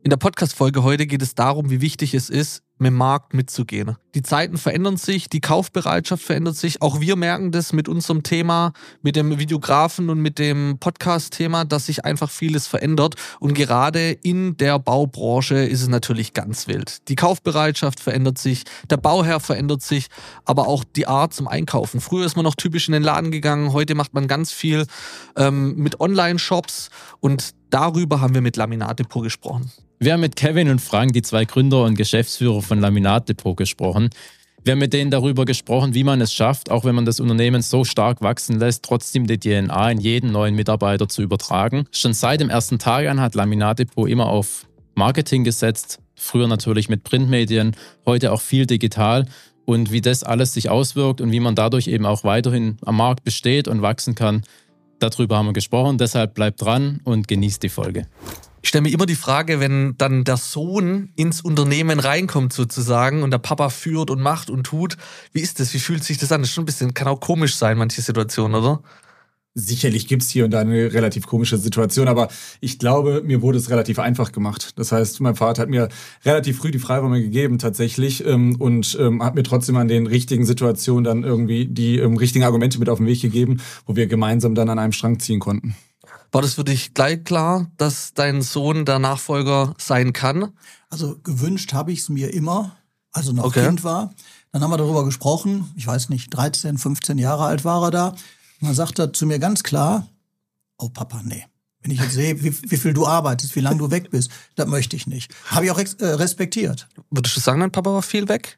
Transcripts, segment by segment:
In der Podcast-Folge heute geht es darum, wie wichtig es ist, mit dem Markt mitzugehen. Die Zeiten verändern sich, die Kaufbereitschaft verändert sich. Auch wir merken das mit unserem Thema, mit dem Videografen und mit dem Podcast-Thema, dass sich einfach vieles verändert. Und gerade in der Baubranche ist es natürlich ganz wild. Die Kaufbereitschaft verändert sich, der Bauherr verändert sich, aber auch die Art zum Einkaufen. Früher ist man noch typisch in den Laden gegangen, heute macht man ganz viel mit Online-Shops und darüber haben wir mit Laminat Depot gesprochen. Wir haben mit Kevin und Frank, die zwei Gründer und Geschäftsführer von Laminat Depot, gesprochen. Wir haben mit denen darüber gesprochen, wie man es schafft, auch wenn man das Unternehmen so stark wachsen lässt, trotzdem die DNA in jeden neuen Mitarbeiter zu übertragen. Schon seit dem ersten Tag an hat Laminat Depot immer auf Marketing gesetzt. Früher natürlich mit Printmedien, heute auch viel digital. Und wie das alles sich auswirkt und wie man dadurch eben auch weiterhin am Markt besteht und wachsen kann, darüber haben wir gesprochen. Deshalb bleibt dran und genießt die Folge. Ich stelle mir immer die Frage, wenn dann der Sohn ins Unternehmen reinkommt sozusagen und der Papa führt und macht und tut, wie ist das? Wie fühlt sich das an? Das ist schon ein bisschen, kann auch komisch sein, manche Situationen, oder? Sicherlich gibt es hier und da eine relativ komische Situation, aber ich glaube, mir wurde es relativ einfach gemacht. Das heißt, mein Vater hat mir relativ früh die Freiräume gegeben tatsächlich und hat mir trotzdem an den richtigen Situationen dann irgendwie die richtigen Argumente mit auf den Weg gegeben, wo wir gemeinsam dann an einem Strang ziehen konnten. War das für dich gleich klar, dass dein Sohn der Nachfolger sein kann? Also gewünscht habe ich es mir immer, also noch Kind war. Dann haben wir darüber gesprochen, ich weiß nicht, 13, 15 Jahre alt war er da. Und dann sagt er zu mir ganz klar, oh Papa, nee. Wenn ich jetzt sehe, wie viel du arbeitest, wie lange du weg bist, das möchte ich nicht. Habe ich auch respektiert. Würdest du sagen, dein Papa war viel weg?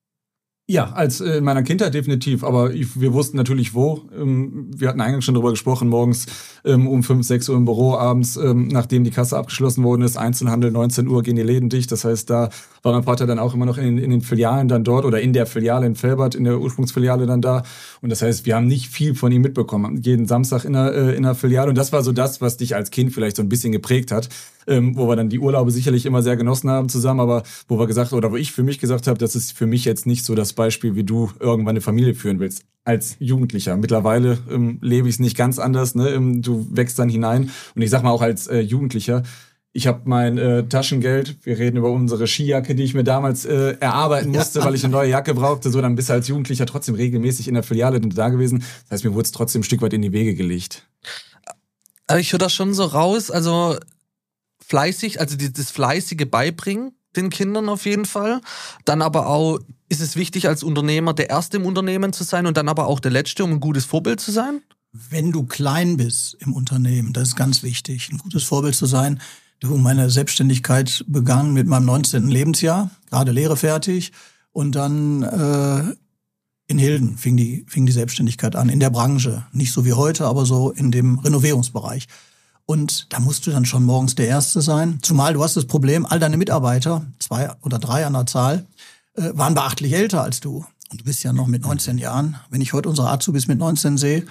Ja, als in meiner Kindheit definitiv, aber wir wussten natürlich wo. Wir hatten eingangs schon darüber gesprochen, morgens um 5, 6 Uhr im Büro, abends, nachdem die Kasse abgeschlossen worden ist, Einzelhandel, 19 Uhr gehen die Läden dicht. Das heißt, da war mein Vater dann auch immer noch in den Filialen dann dort oder in der Filiale in Velbert, in der Ursprungsfiliale dann da. Und das heißt, wir haben nicht viel von ihm mitbekommen. Jeden Samstag in der Filiale. Und das war so das, was dich als Kind vielleicht so ein bisschen geprägt hat. Wo wir dann die Urlaube sicherlich immer sehr genossen haben zusammen, aber wo ich für mich gesagt habe, das ist für mich jetzt nicht so das Beispiel, wie du irgendwann eine Familie führen willst, als Jugendlicher. Mittlerweile lebe ich es nicht ganz anders, ne? Du wächst dann hinein und ich sag mal auch als Jugendlicher, ich habe mein Taschengeld, wir reden über unsere Skijacke, die ich mir damals erarbeiten musste, weil ich eine neue Jacke brauchte, so dann bist du als Jugendlicher trotzdem regelmäßig in der Filiale da gewesen. Das heißt, mir wurde es trotzdem ein Stück weit in die Wege gelegt. Aber ich höre das schon so raus, also fleißig, also das fleißige Beibringen den Kindern auf jeden Fall. Dann aber auch, ist es wichtig als Unternehmer der Erste im Unternehmen zu sein und dann aber auch der Letzte, um ein gutes Vorbild zu sein? Wenn du klein bist im Unternehmen, das ist ganz wichtig, ein gutes Vorbild zu sein. Meine Selbstständigkeit begann mit meinem 19. Lebensjahr, gerade Lehre fertig und dann in Hilden fing die Selbstständigkeit an, in der Branche. Nicht so wie heute, aber so in dem Renovierungsbereich. Und da musst du dann schon morgens der Erste sein. Zumal du hast das Problem, all deine Mitarbeiter, 2 oder 3 an der Zahl, waren beachtlich älter als du. Und du bist ja noch mit 19 Jahren. Wenn ich heute unsere Azubis mit 19 sehe,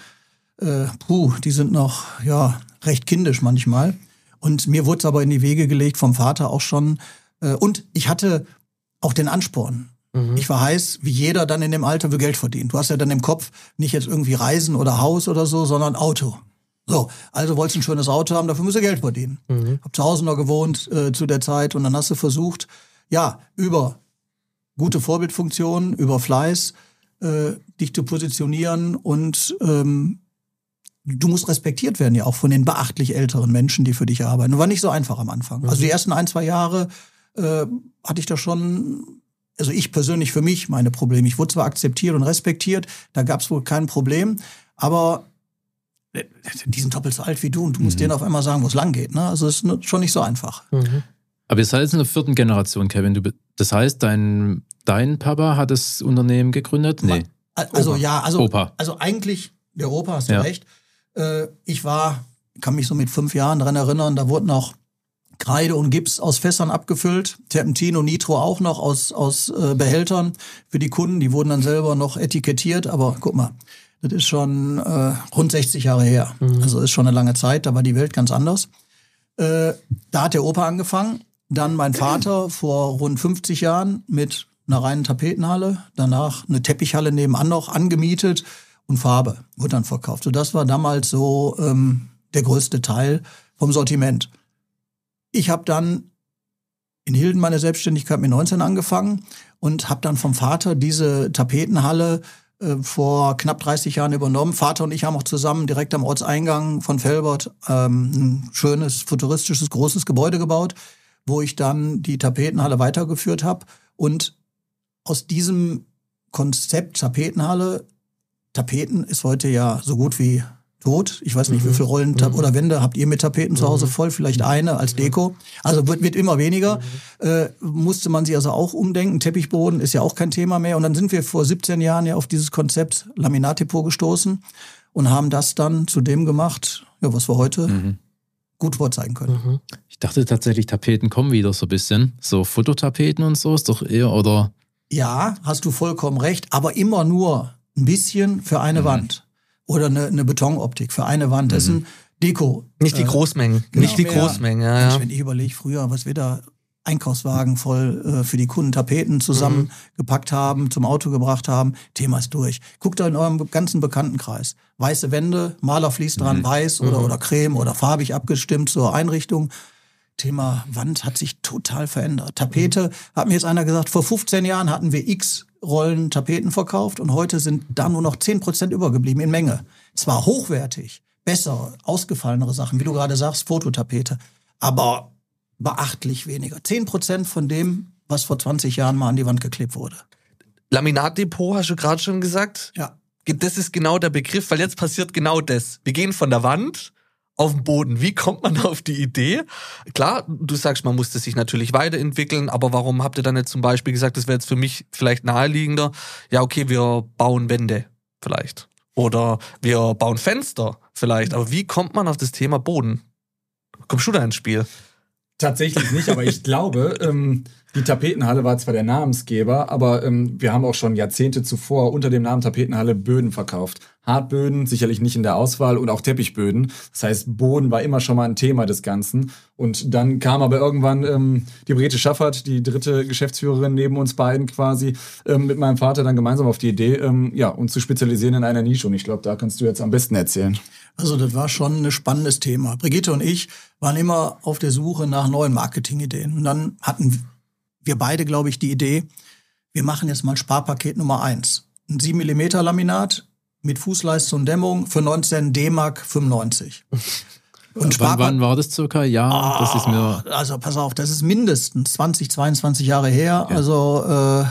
die sind noch recht kindisch manchmal. Und mir wurde es aber in die Wege gelegt vom Vater auch schon. Und ich hatte auch den Ansporn. Ich war heiß, wie jeder dann in dem Alter, will Geld verdienen. Du hast ja dann im Kopf nicht jetzt irgendwie Reisen oder Haus oder so, sondern Auto. So, also wolltest du ein schönes Auto haben, dafür musst du Geld verdienen. Hab zu Hause noch gewohnt zu der Zeit und dann hast du versucht, über gute Vorbildfunktionen, über Fleiß, dich zu positionieren und du musst respektiert werden ja auch von den beachtlich älteren Menschen, die für dich arbeiten. War nicht so einfach am Anfang. Also die ersten 1, 2 Jahre hatte ich da schon, also ich persönlich für mich meine Probleme. Ich wurde zwar akzeptiert und respektiert, da gab es wohl kein Problem, aber die sind doppelt so alt wie du und du musst denen auf einmal sagen, wo es lang geht. Ne? Also es ist schon nicht so einfach. Aber ihr seid jetzt in der 4. Generation, Kevin. Das heißt, dein Papa hat das Unternehmen gegründet? Nee. Also Opa. Also eigentlich, der Opa, hast du recht. Ich kann mich so mit 5 Jahren daran erinnern, da wurde noch Kreide und Gips aus Fässern abgefüllt, Terpentin und Nitro auch noch aus Behältern für die Kunden. Die wurden dann selber noch etikettiert, aber guck mal, das ist schon rund 60 Jahre her. Also ist schon eine lange Zeit, da war die Welt ganz anders. Da hat der Opa angefangen, dann mein Vater vor rund 50 Jahren mit einer reinen Tapetenhalle, danach eine Teppichhalle nebenan noch angemietet und Farbe wurde dann verkauft. So, das war damals so der größte Teil vom Sortiment. Ich habe dann in Hilden meine Selbstständigkeit mit 19 angefangen und habe dann vom Vater diese Tapetenhalle vor knapp 30 Jahren übernommen. Vater und ich haben auch zusammen direkt am Ortseingang von Velbert ein schönes, futuristisches, großes Gebäude gebaut, wo ich dann die Tapetenhalle weitergeführt habe. Und aus diesem Konzept Tapetenhalle, Tapeten ist heute ja so gut wie tot. Ich weiß nicht, wie viele Rollen oder Wände habt ihr mit Tapeten zu Hause voll? Vielleicht eine als Deko. Also wird immer weniger. Musste man sich also auch umdenken. Teppichboden ist ja auch kein Thema mehr. Und dann sind wir vor 17 Jahren ja auf dieses Konzept Laminatdepot gestoßen und haben das dann zu dem gemacht, ja, was wir heute gut vorzeigen können. Ich dachte tatsächlich, Tapeten kommen wieder so ein bisschen. So Fototapeten und so ist doch eher, oder? Ja, hast du vollkommen recht. Aber immer nur ein bisschen für eine Wand. Oder eine Betonoptik für eine Wand. Das ist ein Deko. Nicht die Großmengen. Genau, nicht die Großmengen, ja. Mensch, wenn ich überlege früher, was wir da Einkaufswagen voll für die Kunden Tapeten zusammengepackt haben, zum Auto gebracht haben, Thema ist durch. Guckt da in eurem ganzen Bekanntenkreis. Weiße Wände, Malervlies dran, weiß oder Creme oder farbig abgestimmt zur Einrichtung. Thema Wand hat sich total verändert. Tapete, hat mir jetzt einer gesagt, vor 15 Jahren hatten wir x Rollen Tapeten verkauft und heute sind da nur noch 10% übergeblieben in Menge. Zwar hochwertig, besser, ausgefallenere Sachen, wie du gerade sagst, Fototapete, aber beachtlich weniger. 10% von dem, was vor 20 Jahren mal an die Wand geklebt wurde. Laminatdepot, hast du gerade schon gesagt? Ja. Das ist genau der Begriff, weil jetzt passiert genau das. Wir gehen von der Wand auf den Boden. Wie kommt man auf die Idee? Klar, du sagst, man musste sich natürlich weiterentwickeln, aber warum habt ihr dann jetzt zum Beispiel gesagt, das wäre jetzt für mich vielleicht naheliegender, ja okay, wir bauen Wände vielleicht oder wir bauen Fenster vielleicht, aber wie kommt man auf das Thema Boden? Kommst du da ins Spiel? Tatsächlich nicht, aber ich glaube, die Tapetenhalle war zwar der Namensgeber, aber wir haben auch schon Jahrzehnte zuvor unter dem Namen Tapetenhalle Böden verkauft. Hartböden, sicherlich nicht in der Auswahl und auch Teppichböden. Das heißt, Boden war immer schon mal ein Thema des Ganzen. Und dann kam aber irgendwann die Brigitte Schaffert, die dritte Geschäftsführerin neben uns beiden quasi, mit meinem Vater dann gemeinsam auf die Idee, uns zu spezialisieren in einer Nische. Und ich glaube, da kannst du jetzt am besten erzählen. Also das war schon ein spannendes Thema. Brigitte und ich waren immer auf der Suche nach neuen Marketingideen. Und dann hatten wir beide, glaube ich, die Idee, wir machen jetzt mal Sparpaket Nummer 1. Ein 7 mm Laminat mit Fußleiste und Dämmung für 19 D-Mark 95. Und wann war das circa? Ja, das ist mir... Also pass auf, das ist mindestens 20, 22 Jahre her. Ja. Also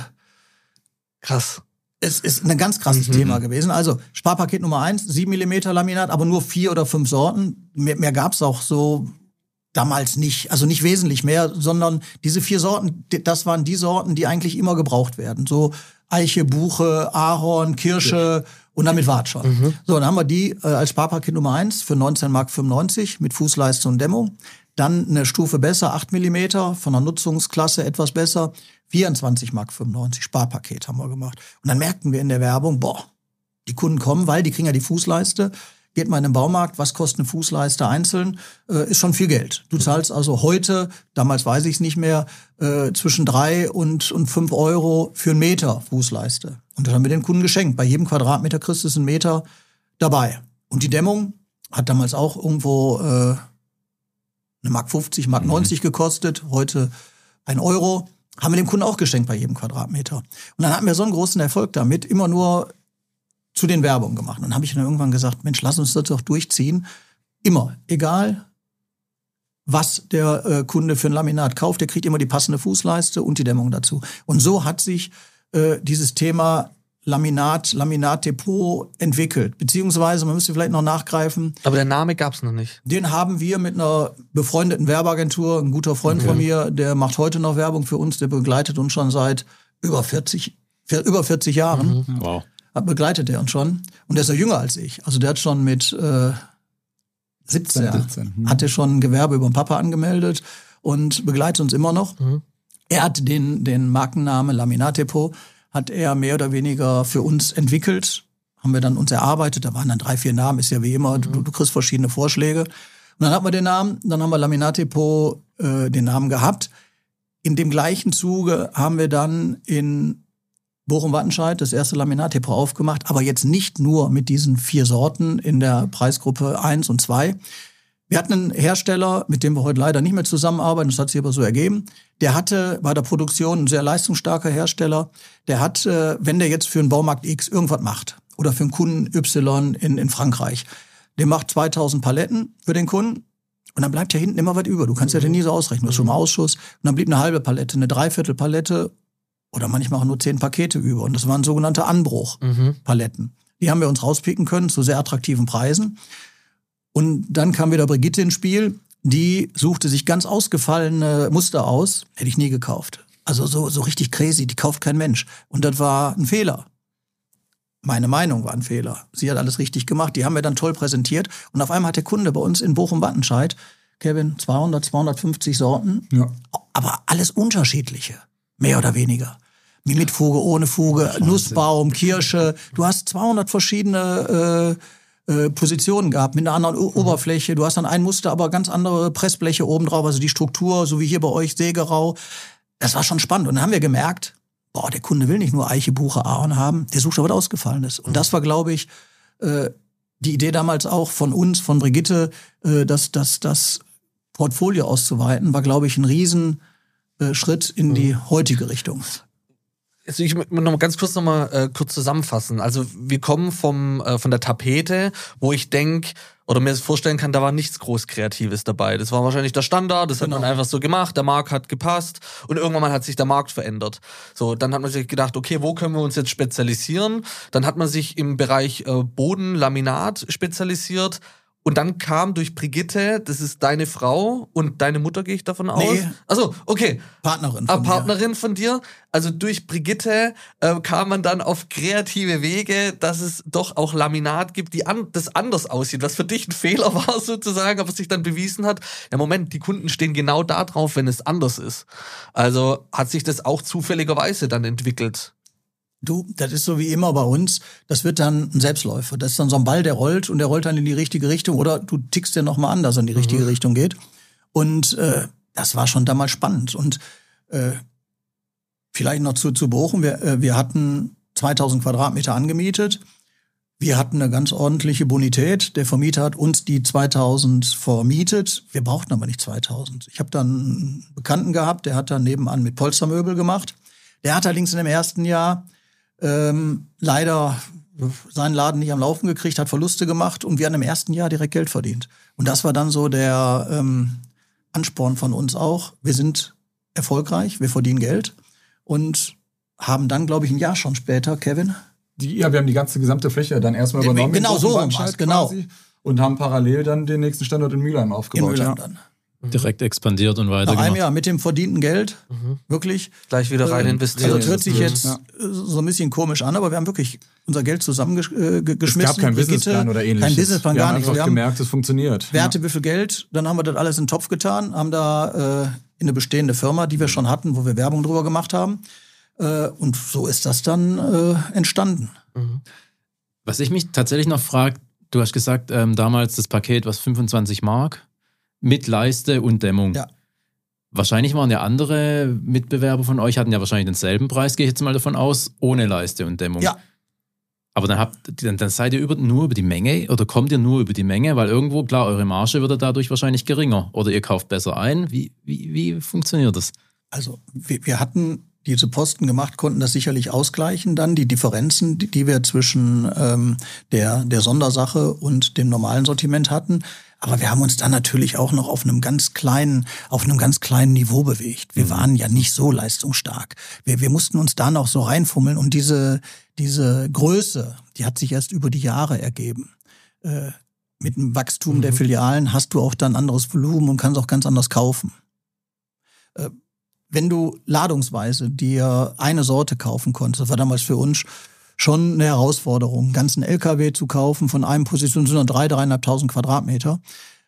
krass. Es ist ein ganz krasses Thema gewesen. Also Sparpaket Nummer 1, 7 mm Laminat, aber nur 4 oder 5 Sorten. Mehr gab's auch so damals nicht. Also nicht wesentlich mehr, sondern diese 4 Sorten, das waren die Sorten, die eigentlich immer gebraucht werden. So Eiche, Buche, Ahorn, Kirsche und damit war's schon. So, dann haben wir die als Sparpaket Nummer 1 für 19,95 Mark mit Fußleiste und Dämmung. Dann eine Stufe besser, 8 mm, von der Nutzungsklasse etwas besser, 24,95 Mark Sparpaket haben wir gemacht. Und dann merkten wir in der Werbung, die Kunden kommen, weil die kriegen ja die Fußleiste. Geht mal in den Baumarkt, was kostet eine Fußleiste einzeln? Ist schon viel Geld. Du zahlst also heute, damals weiß ich es nicht mehr, zwischen 3 und 5 Euro für einen Meter Fußleiste. Und das haben wir den Kunden geschenkt. Bei jedem Quadratmeter kriegst du einen Meter dabei. Und die Dämmung hat damals auch irgendwo eine Mark 50, Mark 90 gekostet. Heute 1 Euro. Haben wir dem Kunden auch geschenkt bei jedem Quadratmeter. Und dann hatten wir so einen großen Erfolg damit, immer nur zu den Werbungen gemacht. Und dann habe ich dann irgendwann gesagt, Mensch, lass uns das doch durchziehen. Immer, egal was der Kunde für ein Laminat kauft, der kriegt immer die passende Fußleiste und die Dämmung dazu. Und so hat sich dieses Thema Laminatdepot entwickelt. Beziehungsweise, man müsste vielleicht noch nachgreifen. Aber der Name gab's noch nicht. Den haben wir mit einer befreundeten Werbeagentur, ein guter Freund von mir, der macht heute noch Werbung für uns, der begleitet uns schon seit über 40 Jahren. Wow. Begleitet er uns schon. Und der ist ja jünger als ich. Also der hat schon mit 17. Hat er schon ein Gewerbe über den Papa angemeldet und begleitet uns immer noch. Er hat den Markennamen Laminatdepot hat er mehr oder weniger für uns entwickelt. Haben wir dann uns erarbeitet. Da waren dann 3, 4 Namen. Ist ja wie immer, du kriegst verschiedene Vorschläge. Und dann hatten wir den Namen. Dann haben wir Laminatdepot den Namen gehabt. In dem gleichen Zuge haben wir dann in Bochum-Wattenscheid das erste Laminatdepot aufgemacht, aber jetzt nicht nur mit diesen 4 Sorten in der Preisgruppe 1 und 2. Wir hatten einen Hersteller, mit dem wir heute leider nicht mehr zusammenarbeiten, das hat sich aber so ergeben. Der hatte bei der Produktion, ein sehr leistungsstarker Hersteller, der hat, wenn der jetzt für einen Baumarkt X irgendwas macht oder für einen Kunden Y in Frankreich, der macht 2000 Paletten für den Kunden und dann bleibt ja hinten immer was über. Du kannst ja nie so ausrechnen, du hast schon mal Ausschuss und dann blieb eine halbe Palette, eine Dreiviertel Palette oder manchmal auch nur 10 Pakete über und das waren sogenannte Anbruchpaletten. Die haben wir uns rauspicken können zu sehr attraktiven Preisen. Und dann kam wieder Brigitte ins Spiel, die suchte sich ganz ausgefallene Muster aus, hätte ich nie gekauft. Also so richtig crazy, die kauft kein Mensch. Und das war ein Fehler. Meine Meinung war ein Fehler. Sie hat alles richtig gemacht, die haben wir dann toll präsentiert. Und auf einmal hat der Kunde bei uns in Bochum-Wattenscheid, Kevin, 200, 250 Sorten, ja. Aber alles unterschiedliche, mehr oder weniger. Mit Fuge, ohne Fuge, Nussbaum, Kirsche. Du hast 200 verschiedene Positionen gehabt, mit einer anderen Oberfläche. Du hast dann ein Muster, aber ganz andere Pressbleche oben drauf, also die Struktur, so wie hier bei euch, Sägerau. Das war schon spannend. Und dann haben wir gemerkt, der Kunde will nicht nur Eiche, Buche, Ahorn haben, der sucht aber was Ausgefallenes. Und das war, glaube ich, die Idee damals auch von uns, von Brigitte, das Portfolio auszuweiten, war, glaube ich, ein Riesenschritt in die heutige Richtung. Also ich möchte noch mal ganz kurz kurz zusammenfassen. Also wir kommen von der Tapete, wo ich denke oder mir das vorstellen kann, da war nichts groß Kreatives dabei. Das war wahrscheinlich der Standard, das hat man einfach so gemacht, der Markt hat gepasst und irgendwann mal hat sich der Markt verändert. So, dann hat man sich gedacht, okay, wo können wir uns jetzt spezialisieren? Dann hat man sich im Bereich Bodenlaminat spezialisiert. Und dann kam durch Brigitte, das ist deine Frau und deine Mutter, gehe ich davon aus? Nee. Achso, okay. Partnerin von dir. Also durch Brigitte kam man dann auf kreative Wege, dass es doch auch Laminat gibt, das anders aussieht, was für dich ein Fehler war sozusagen, aber sich dann bewiesen hat, ja Moment, die Kunden stehen genau da drauf, wenn es anders ist. Also hat sich das auch zufälligerweise dann entwickelt. Du, das ist so wie immer bei uns, das wird dann ein Selbstläufer. Das ist dann so ein Ball, der rollt und der rollt dann in die richtige Richtung oder du tickst ja nochmal an, dass er in die richtige Richtung geht. Und das war schon damals spannend. Und vielleicht noch zu Bochum, wir hatten 2000 Quadratmeter angemietet. Wir hatten eine ganz ordentliche Bonität. Der Vermieter hat uns die 2000 vermietet. Wir brauchten aber nicht 2000. Ich habe dann einen Bekannten gehabt, der hat dann nebenan mit Polstermöbel gemacht. Der hat allerdings in dem ersten Jahr leider seinen Laden nicht am Laufen gekriegt, hat Verluste gemacht und wir haben im ersten Jahr direkt Geld verdient. Und das war dann so der Ansporn von uns auch. Wir sind erfolgreich, wir verdienen Geld und haben dann, glaube ich, ein Jahr schon später, Kevin? Wir haben die gesamte Fläche dann erstmal übernommen. Genau, so rum war's, genau. Und haben parallel dann den nächsten Standort in Mülheim aufgebaut. In Mülheim dann. Direkt expandiert und weiter. Nach einem Jahr mit dem verdienten Geld, wirklich. Gleich wieder rein investiert. Also das hört sich jetzt so ein bisschen komisch an, aber wir haben wirklich unser Geld zusammengeschmissen. Es gab keinen Businessplan oder ähnliches. Kein Businessplan, gar nichts. Wir haben gemerkt, es funktioniert. Werte, wie viel Geld, dann haben wir das alles in den Topf getan, haben da in eine bestehende Firma, die wir schon hatten, wo wir Werbung drüber gemacht haben. Und so ist das dann entstanden. Was ich mich tatsächlich noch frage, du hast gesagt, damals das Paket, was 25 Mark? Mit Leiste und Dämmung. Ja. Wahrscheinlich waren ja andere Mitbewerber von euch, hatten ja wahrscheinlich denselben Preis, gehe ich jetzt mal davon aus, ohne Leiste und Dämmung. Ja. Aber dann seid ihr nur über die Menge oder kommt ihr nur über die Menge, weil irgendwo, klar, eure Marge wird dadurch wahrscheinlich geringer oder ihr kauft besser ein. Wie funktioniert das? Also wir hatten diese Posten gemacht, konnten das sicherlich ausgleichen dann, die Differenzen, die wir zwischen der Sondersache und dem normalen Sortiment hatten. Aber wir haben uns dann natürlich auch noch auf einem ganz kleinen Niveau bewegt. Wir waren ja nicht so leistungsstark. Wir mussten uns da noch so reinfummeln und diese Größe, die hat sich erst über die Jahre ergeben. Mit dem Wachstum der Filialen hast du auch dann anderes Volumen und kannst auch ganz anders kaufen. Wenn du ladungsweise dir eine Sorte kaufen konntest, das war damals für uns schon eine Herausforderung, einen ganzen LKW zu kaufen von einem Position, sind 3.500 Quadratmeter.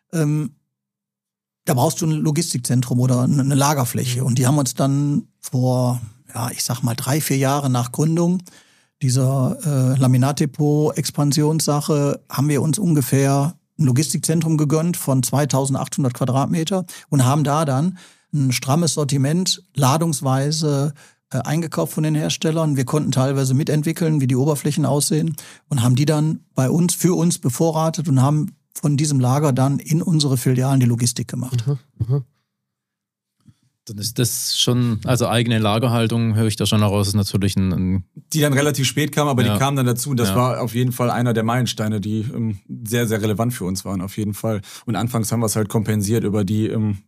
Da brauchst du ein Logistikzentrum oder eine Lagerfläche. Und die haben uns dann vor, 3-4 Jahre nach Gründung dieser Laminatdepot-Expansionssache haben wir uns ungefähr ein Logistikzentrum gegönnt von 2.800 Quadratmeter und haben da dann ein strammes Sortiment ladungsweise eingekauft von den Herstellern. Wir konnten teilweise mitentwickeln, wie die Oberflächen aussehen und haben die dann für uns bevorratet und haben von diesem Lager dann in unsere Filialen die Logistik gemacht. Dann ist das schon, also eigene Lagerhaltung, höre ich da schon heraus, ist natürlich ein die dann relativ spät kam, aber die kamen dann dazu. Das Ja. war auf jeden Fall einer der Meilensteine, die sehr, sehr relevant für uns waren, auf jeden Fall. Und anfangs haben wir es halt kompensiert über die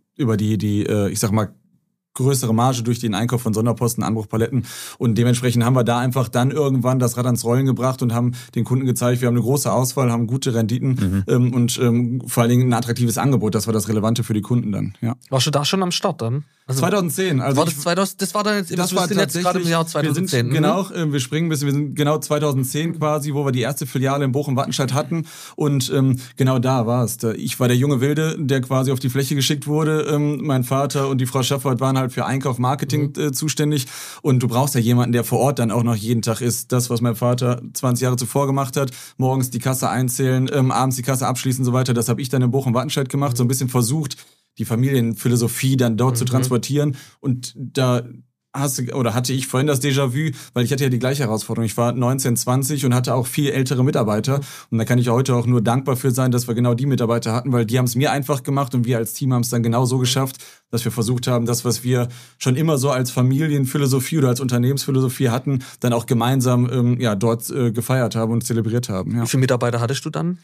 ich sag mal, größere Marge durch den Einkauf von Sonderposten, Anbruchpaletten. Und dementsprechend haben wir da einfach dann irgendwann das Rad ans Rollen gebracht und haben den Kunden gezeigt, wir haben eine große Auswahl, haben gute Renditen und vor allen Dingen ein attraktives Angebot. Das war das Relevante für die Kunden dann. Ja. Warst du da schon am Start dann? Also 2010. Also war das 2000, das war dann jetzt, wir sind jetzt gerade im Jahr 2010. Wir springen wir sind genau 2010 quasi, wo wir die erste Filiale in Bochum-Wattenscheid hatten. Und genau da war es. Ich war der junge Wilde, der quasi auf die Fläche geschickt wurde. Mein Vater und die Frau Schaffert waren halt für Einkauf, Marketing zuständig. Und du brauchst ja jemanden, der vor Ort dann auch noch jeden Tag ist. Das, was mein Vater 20 Jahre zuvor gemacht hat. Morgens die Kasse einzählen, abends die Kasse abschließen und so weiter. Das habe ich dann in Bochum-Wattenscheid gemacht. So ein bisschen versucht, die Familienphilosophie dann dort zu transportieren. Und da hatte ich vorhin das Déjà-vu, weil ich hatte ja die gleiche Herausforderung. Ich war 19, 20 und hatte auch viel ältere Mitarbeiter. Und da kann ich heute auch nur dankbar für sein, dass wir genau die Mitarbeiter hatten, weil die haben es mir einfach gemacht und wir als Team haben es dann genau so geschafft, dass wir versucht haben, das, was wir schon immer so als Familienphilosophie oder als Unternehmensphilosophie hatten, dann auch gemeinsam dort gefeiert haben und zelebriert haben. Ja. Wie viele Mitarbeiter hattest du dann?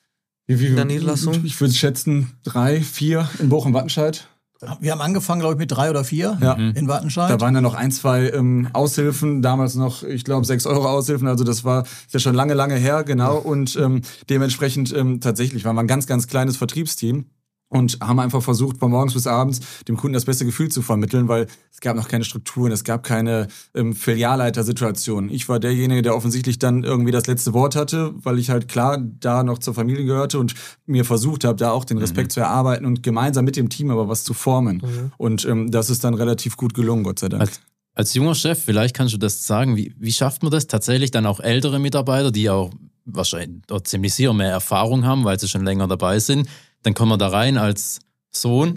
In der Niederlassung? Ich würde schätzen 3, 4 in Bochum-Wattenscheid. Wir haben angefangen, glaube ich, mit 3 oder 4 in Wattenscheid. Da waren dann noch 1, 2 Aushilfen, damals noch, ich glaube, 6 € Aushilfen, also das war ja schon lange, lange her, genau. Und dementsprechend tatsächlich waren wir ein ganz, ganz kleines Vertriebsteam. Und haben einfach versucht, von morgens bis abends dem Kunden das beste Gefühl zu vermitteln, weil es gab noch keine Strukturen, es gab keine Filialleitersituation. Ich war derjenige, der offensichtlich dann irgendwie das letzte Wort hatte, weil ich halt klar da noch zur Familie gehörte und mir versucht habe, da auch den Respekt zu erarbeiten und gemeinsam mit dem Team aber was zu formen. Und das ist dann relativ gut gelungen, Gott sei Dank. Als junger Chef, vielleicht kannst du das sagen, wie schafft man das tatsächlich dann auch ältere Mitarbeiter, die auch wahrscheinlich dort ziemlich sicher mehr Erfahrung haben, weil sie schon länger dabei sind, dann kommt man da rein als Sohn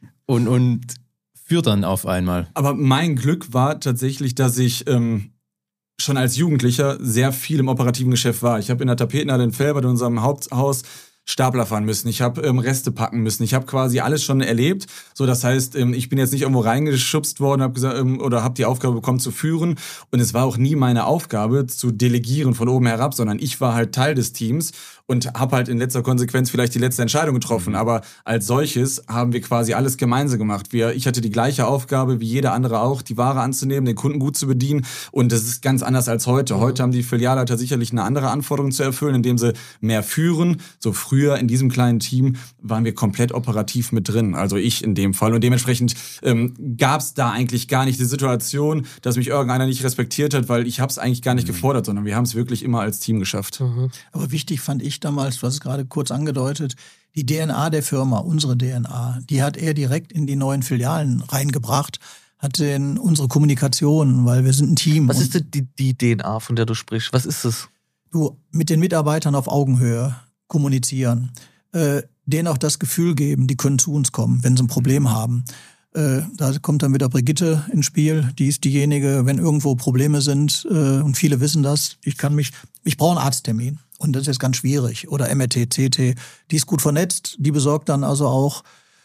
und führt dann auf einmal. Aber mein Glück war tatsächlich, dass ich schon als Jugendlicher sehr viel im operativen Geschäft war. Ich habe in der Tapetenhalle in Velbert, in unserem Haupthaus, Stapler fahren müssen, ich habe Reste packen müssen, ich habe quasi alles schon erlebt. So, das heißt, ich bin jetzt nicht irgendwo reingeschubst worden, habe gesagt oder habe die Aufgabe bekommen zu führen. Und es war auch nie meine Aufgabe zu delegieren von oben herab, sondern ich war halt Teil des Teams und habe halt in letzter Konsequenz vielleicht die letzte Entscheidung getroffen. Aber als solches haben wir quasi alles gemeinsam gemacht. Ich hatte die gleiche Aufgabe wie jeder andere auch, die Ware anzunehmen, den Kunden gut zu bedienen. Und das ist ganz anders als heute. Heute haben die Filialleiter sicherlich eine andere Anforderung zu erfüllen, indem sie mehr führen. So früher in diesem kleinen Team waren wir komplett operativ mit drin. Also ich in dem Fall. Und dementsprechend gab es da eigentlich gar nicht die Situation, dass mich irgendeiner nicht respektiert hat, weil ich habe es eigentlich gar nicht gefordert, sondern wir haben es wirklich immer als Team geschafft. Aber wichtig fand ich damals, du hast es gerade kurz angedeutet, die DNA der Firma, unsere DNA, die hat er direkt in die neuen Filialen reingebracht, hat in unsere Kommunikation, weil wir sind ein Team. Was ist denn die DNA, von der du sprichst? Was ist es? Du, mit den Mitarbeitern auf Augenhöhe kommunizieren, denen auch das Gefühl geben, die können zu uns kommen, wenn sie ein Problem haben. Da kommt dann wieder Brigitte ins Spiel. Die ist diejenige, wenn irgendwo Probleme sind, und viele wissen das, ich brauche einen Arzttermin. Und das ist jetzt ganz schwierig. Oder MRT, CT. Die ist gut vernetzt. Die besorgt dann also auch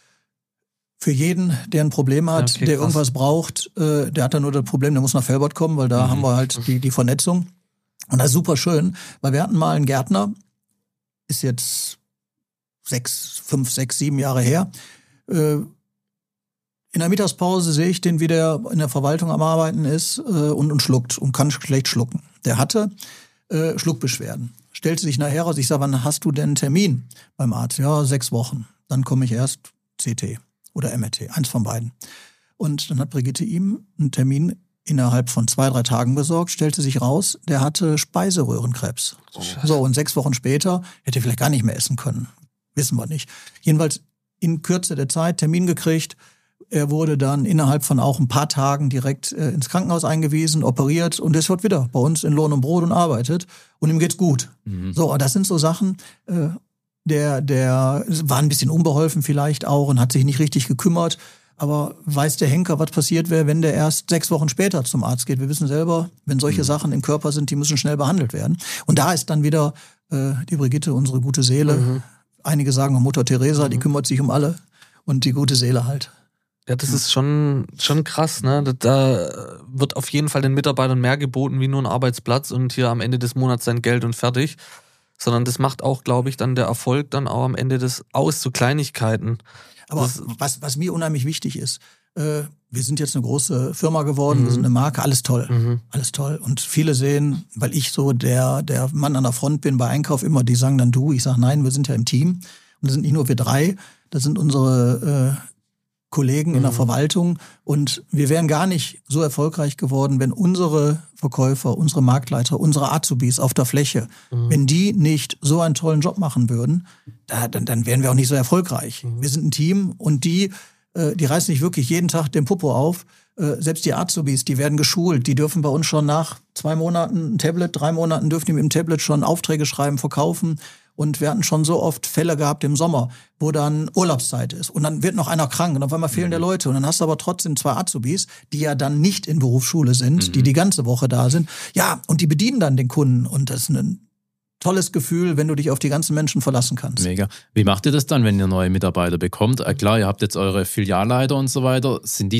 für jeden, der ein Problem hat, der irgendwas braucht. Der hat dann nur das Problem, der muss nach Velbert kommen, weil da haben wir halt die Vernetzung. Und das ist super schön, weil wir hatten mal einen Gärtner, ist jetzt 5, 6, 7 Jahre her. In der Mittagspause sehe ich den, wie der in der Verwaltung am Arbeiten ist und schluckt und kann schlecht schlucken. Der hatte Schluckbeschwerden. Stellte sich nachher raus, ich sage, wann hast du denn einen Termin beim Arzt? Ja, 6 Wochen. Dann komme ich erst CT oder MRT, eins von beiden. Und dann hat Brigitte ihm einen Termin innerhalb von 2, 3 Tagen besorgt, stellte sich raus, der hatte Speiseröhrenkrebs. So, und 6 Wochen später hätte er vielleicht gar nicht mehr essen können. Wissen wir nicht. Jedenfalls in Kürze der Zeit Termin gekriegt. Er wurde dann innerhalb von auch ein paar Tagen direkt ins Krankenhaus eingewiesen, operiert und ist heute wieder bei uns in Lohn und Brot und arbeitet und ihm geht's gut. So, und das sind so Sachen, der war ein bisschen unbeholfen vielleicht auch und hat sich nicht richtig gekümmert, aber weiß der Henker, was passiert wäre, wenn der erst 6 Wochen später zum Arzt geht. Wir wissen selber, wenn solche Sachen im Körper sind, die müssen schnell behandelt werden. Und da ist dann wieder die Brigitte, unsere gute Seele, einige sagen Mutter Teresa, die kümmert sich um alle und die gute Seele halt. Ja, das ist schon krass, ne? Da wird auf jeden Fall den Mitarbeitern mehr geboten wie nur ein Arbeitsplatz und hier am Ende des Monats sein Geld und fertig. Sondern das macht auch, glaube ich, dann der Erfolg dann auch am Ende aus, so Kleinigkeiten. Aber was mir unheimlich wichtig ist, wir sind jetzt eine große Firma geworden, wir sind eine Marke, alles toll. Alles toll. Und viele sehen, weil ich so der Mann an der Front bin bei Einkauf immer, die sagen dann du, ich sage nein, wir sind ja im Team. Und das sind nicht nur wir 3, das sind unsere Kollegen in der Verwaltung. Und wir wären gar nicht so erfolgreich geworden, wenn unsere Verkäufer, unsere Marktleiter, unsere Azubis auf der Fläche, wenn die nicht so einen tollen Job machen würden, dann wären wir auch nicht so erfolgreich. Wir sind ein Team und die reißen nicht wirklich jeden Tag den Popo auf. Selbst die Azubis, die werden geschult. Die dürfen bei uns schon nach 2 Monaten ein Tablet, 3 Monaten dürfen die mit dem Tablet schon Aufträge schreiben, verkaufen. Und wir hatten schon so oft Fälle gehabt im Sommer, wo dann Urlaubszeit ist. Und dann wird noch einer krank und auf einmal fehlen der Leute. Und dann hast du aber trotzdem 2 Azubis, die ja dann nicht in Berufsschule sind, die ganze Woche da sind. Ja, und die bedienen dann den Kunden. Und das ist ein tolles Gefühl, wenn du dich auf die ganzen Menschen verlassen kannst. Mega. Wie macht ihr das dann, wenn ihr neue Mitarbeiter bekommt? Klar, ihr habt jetzt eure Filialleiter und so weiter.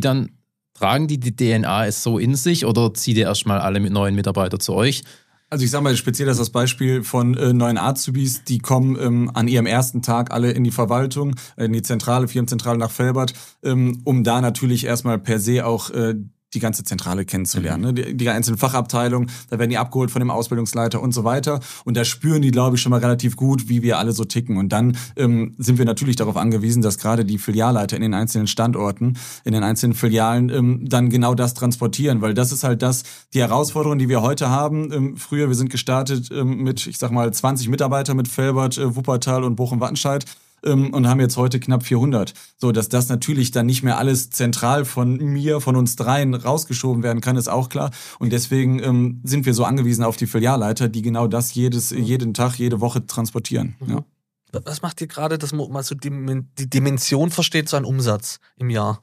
Tragen die DNA es so in sich oder zieht ihr erstmal alle mit neuen Mitarbeitern zu euch? Also ich sage mal speziell das Beispiel von neuen Azubis, die kommen an ihrem ersten Tag alle in die Verwaltung, in die Firmenzentrale nach Velbert, um da natürlich erstmal per se auch die ganze Zentrale kennenzulernen. Ne? Die einzelnen Fachabteilungen, da werden die abgeholt von dem Ausbildungsleiter und so weiter. Und da spüren die, glaube ich, schon mal relativ gut, wie wir alle so ticken. Und dann sind wir natürlich darauf angewiesen, dass gerade die Filialleiter in den einzelnen Standorten, in den einzelnen Filialen dann genau das transportieren. Weil das ist halt die Herausforderung, die wir heute haben. Früher, wir sind gestartet mit, ich sag mal, 20 Mitarbeiter mit Velbert, Wuppertal und Bochum-Wattenscheid. Und haben jetzt heute knapp 400. So, dass das natürlich dann nicht mehr alles zentral von uns 3 rausgeschoben werden kann, ist auch klar. Und deswegen sind wir so angewiesen auf die Filialleiter, die genau das jeden Tag, jede Woche transportieren. Ja. Was macht ihr gerade, dass man mal so die Dimension versteht, so ein Umsatz im Jahr?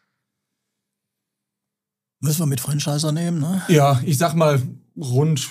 Müssen wir mit Franchiser nehmen, ne? Ja, ich sag mal rund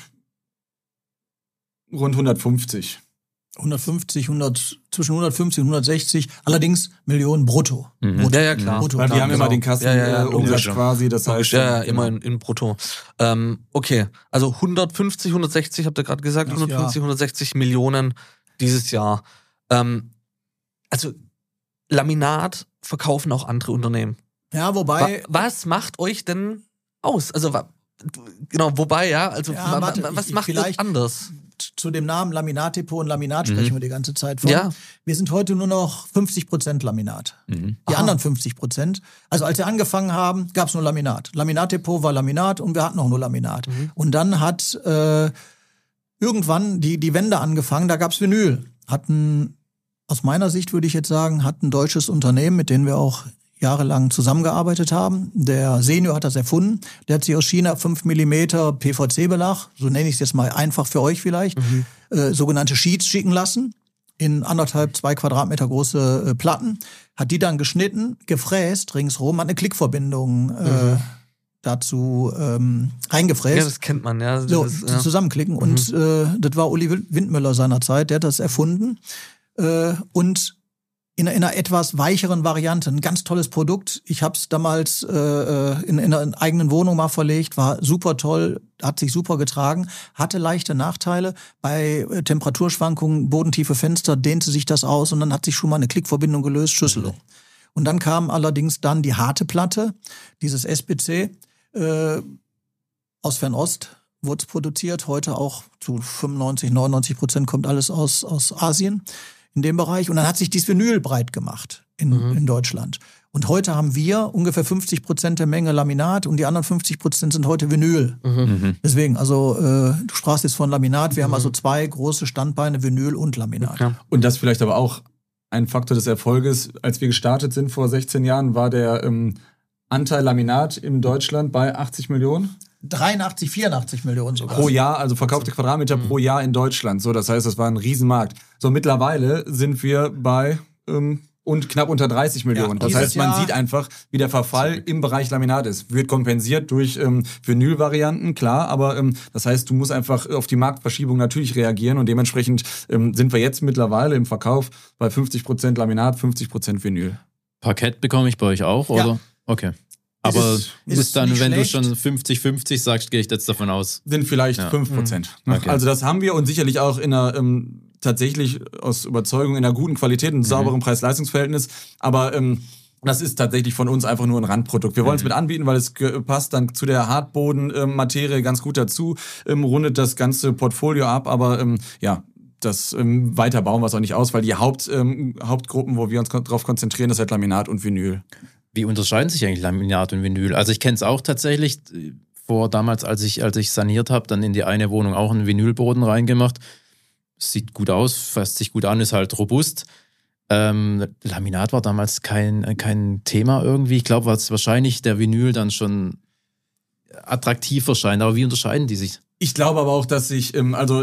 150. 150, zwischen 150 und 160, allerdings Millionen brutto. Ja, ja, klar. Brutto, weil wir haben immer den Kassenumsatz quasi, das heißt... Ja, immer in brutto. Okay, also 150, 160, habt ihr gerade gesagt, 150, 160 Millionen dieses Jahr. Also Laminat verkaufen auch andere Unternehmen. Ja, wobei... Was macht euch denn aus? Also, genau, wobei, ja, also was macht das anders? Zu dem Namen Laminatdepot und Laminat sprechen wir die ganze Zeit von. Ja. Wir sind heute nur noch 50% Laminat. Die anderen 50%. Also als wir angefangen haben, gab es nur Laminat. Laminatdepot war Laminat und wir hatten auch nur Laminat. Und dann hat irgendwann die Wende angefangen, da gab es Vinyl. Aus meiner Sicht würde ich jetzt sagen, hat ein deutsches Unternehmen, mit dem wir auch jahrelang zusammengearbeitet haben. Der Senior hat das erfunden. Der hat sich aus China 5 mm PVC-Belag, so nenne ich es jetzt mal einfach für euch vielleicht, sogenannte Sheets schicken lassen, in 1,5-2 Quadratmeter große Platten, hat die dann geschnitten, gefräst ringsrum, hat eine Klickverbindung dazu reingefräst. Ja, das kennt man, ja. Zusammenklicken. Und das war Uli Windmüller seinerzeit, der hat das erfunden. Und in einer etwas weicheren Variante. Ein ganz tolles Produkt. Ich habe es damals in einer eigenen Wohnung mal verlegt. War super toll, hat sich super getragen. Hatte leichte Nachteile. Bei Temperaturschwankungen, bodentiefe Fenster, dehnte sich das aus und dann hat sich schon mal eine Klickverbindung gelöst, Schüsselung. Und dann kam allerdings dann die harte Platte, dieses SPC, aus Fernost wurde es produziert. Heute auch zu 95-99% kommt alles aus Asien. In dem Bereich. Und dann hat sich dieses Vinyl breit gemacht in Deutschland. Und heute haben wir ungefähr 50% der Menge Laminat und die anderen 50% sind heute Vinyl. Deswegen, also du sprachst jetzt von Laminat. Wir haben also 2 große Standbeine, Vinyl und Laminat. Okay. Und das vielleicht aber auch ein Faktor des Erfolges. Als wir gestartet sind vor 16 Jahren, war der Anteil Laminat in Deutschland bei 80 Millionen. 83, 84 Millionen sogar. Pro Jahr, also verkaufte Quadratmeter pro Jahr in Deutschland. So, das heißt, das war ein Riesenmarkt. So, mittlerweile sind wir bei und knapp unter 30 Millionen. Das heißt, man sieht einfach, wie der Verfall im Bereich Laminat ist. Wird kompensiert durch Vinyl-Varianten, klar, aber das heißt, du musst einfach auf die Marktverschiebung natürlich reagieren und dementsprechend sind wir jetzt mittlerweile im Verkauf bei 50% Laminat, 50% Vinyl. Parkett bekomme ich bei euch auch, oder? Ja. Okay. Aber ist dann, wenn schlecht. du schon 50-50 sagst, gehe ich jetzt davon aus. Sind vielleicht 5%. Okay. Also das haben wir und sicherlich auch in einer tatsächlich aus Überzeugung in einer guten Qualität und sauberen Preis-Leistungs-Verhältnis. Aber das ist tatsächlich von uns einfach nur ein Randprodukt. Wir wollen es mit anbieten, weil es passt dann zu der Hartboden-Materie ganz gut dazu, rundet das ganze Portfolio ab, aber das weiter bauen wir es auch nicht aus, weil die Hauptgruppen, wo wir uns drauf konzentrieren, das ist halt Laminat und Vinyl. Wie unterscheiden sich eigentlich Laminat und Vinyl? Also ich kenne es auch tatsächlich, damals, als ich saniert habe, dann in die eine Wohnung auch einen Vinylboden reingemacht. Sieht gut aus, fasst sich gut an, ist halt robust. Laminat war damals kein Thema irgendwie. Ich glaube, was wahrscheinlich der Vinyl dann schon attraktiv erscheint. Aber wie unterscheiden die sich? Ich glaube aber auch, dass sich,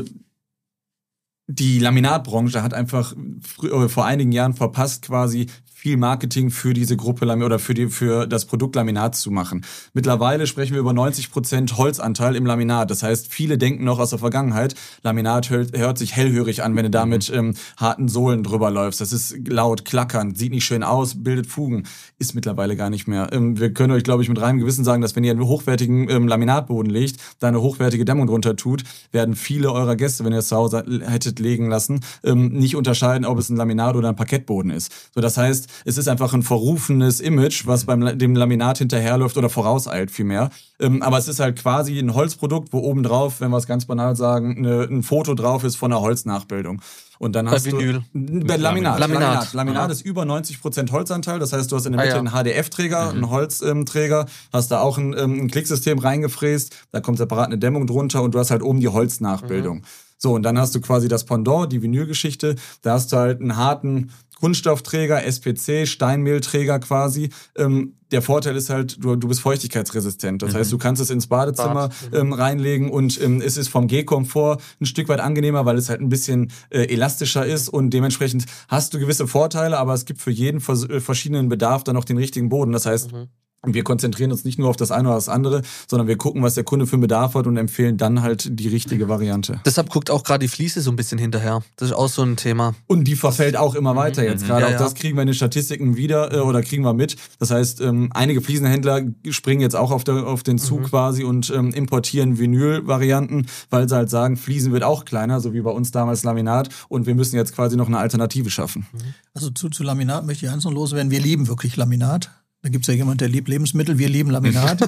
die Laminatbranche hat einfach vor einigen Jahren verpasst, quasi viel Marketing für diese Gruppe oder für das Produkt Laminat zu machen. Mittlerweile sprechen wir über 90% Holzanteil im Laminat. Das heißt, viele denken noch aus der Vergangenheit, Laminat hört sich hellhörig an, wenn du da mit harten Sohlen drüber läufst. Das ist laut, klackernd, sieht nicht schön aus, bildet Fugen. Ist mittlerweile gar nicht mehr. Wir können euch, glaube ich, mit reinem Gewissen sagen, dass wenn ihr einen hochwertigen Laminatboden legt, da eine hochwertige Dämmung drunter tut, werden viele eurer Gäste, wenn ihr es zu Hause hättet legen lassen, nicht unterscheiden, ob es ein Laminat oder ein Parkettboden ist. So, das heißt, es ist einfach ein verrufenes Image, was dem Laminat hinterherläuft oder vorauseilt vielmehr. Aber es ist halt quasi ein Holzprodukt, wo obendrauf, wenn wir es ganz banal sagen, ein Foto drauf ist von einer Holznachbildung. Und dann hast Vinyl. Bei Laminat. Laminat. Laminat ist über 90% Holzanteil. Das heißt, du hast in der Mitte einen HDF-Träger, einen Holzträger, hast da auch ein Klicksystem reingefräst, da kommt separat eine Dämmung drunter und du hast halt oben die Holznachbildung. So, und dann hast du quasi das Pendant, die Vinylgeschichte. Da hast du halt einen harten Kunststoffträger, SPC, Steinmehlträger quasi. Der Vorteil ist halt, du bist feuchtigkeitsresistent. Das heißt, du kannst es ins Badezimmer reinlegen und es ist vom Gehkomfort ein Stück weit angenehmer, weil es halt ein bisschen elastischer ist und dementsprechend hast du gewisse Vorteile, aber es gibt für jeden verschiedenen Bedarf dann noch den richtigen Boden. Das heißt, wir konzentrieren uns nicht nur auf das eine oder das andere, sondern wir gucken, was der Kunde für einen Bedarf hat und empfehlen dann halt die richtige Variante. Deshalb guckt auch gerade die Fliese so ein bisschen hinterher. Das ist auch so ein Thema. Und die verfällt auch immer weiter jetzt. Gerade auch das kriegen wir in den Statistiken wieder oder kriegen wir mit. Das heißt, einige Fliesenhändler springen jetzt auch auf den Zug quasi und importieren Vinyl-Varianten, weil sie halt sagen, Fliesen wird auch kleiner, so wie bei uns damals Laminat und wir müssen jetzt quasi noch eine Alternative schaffen. Also zu Laminat möchte ich eins noch loswerden. Wir lieben wirklich Laminat. Da gibt es ja jemand, der liebt Lebensmittel, wir lieben Laminat.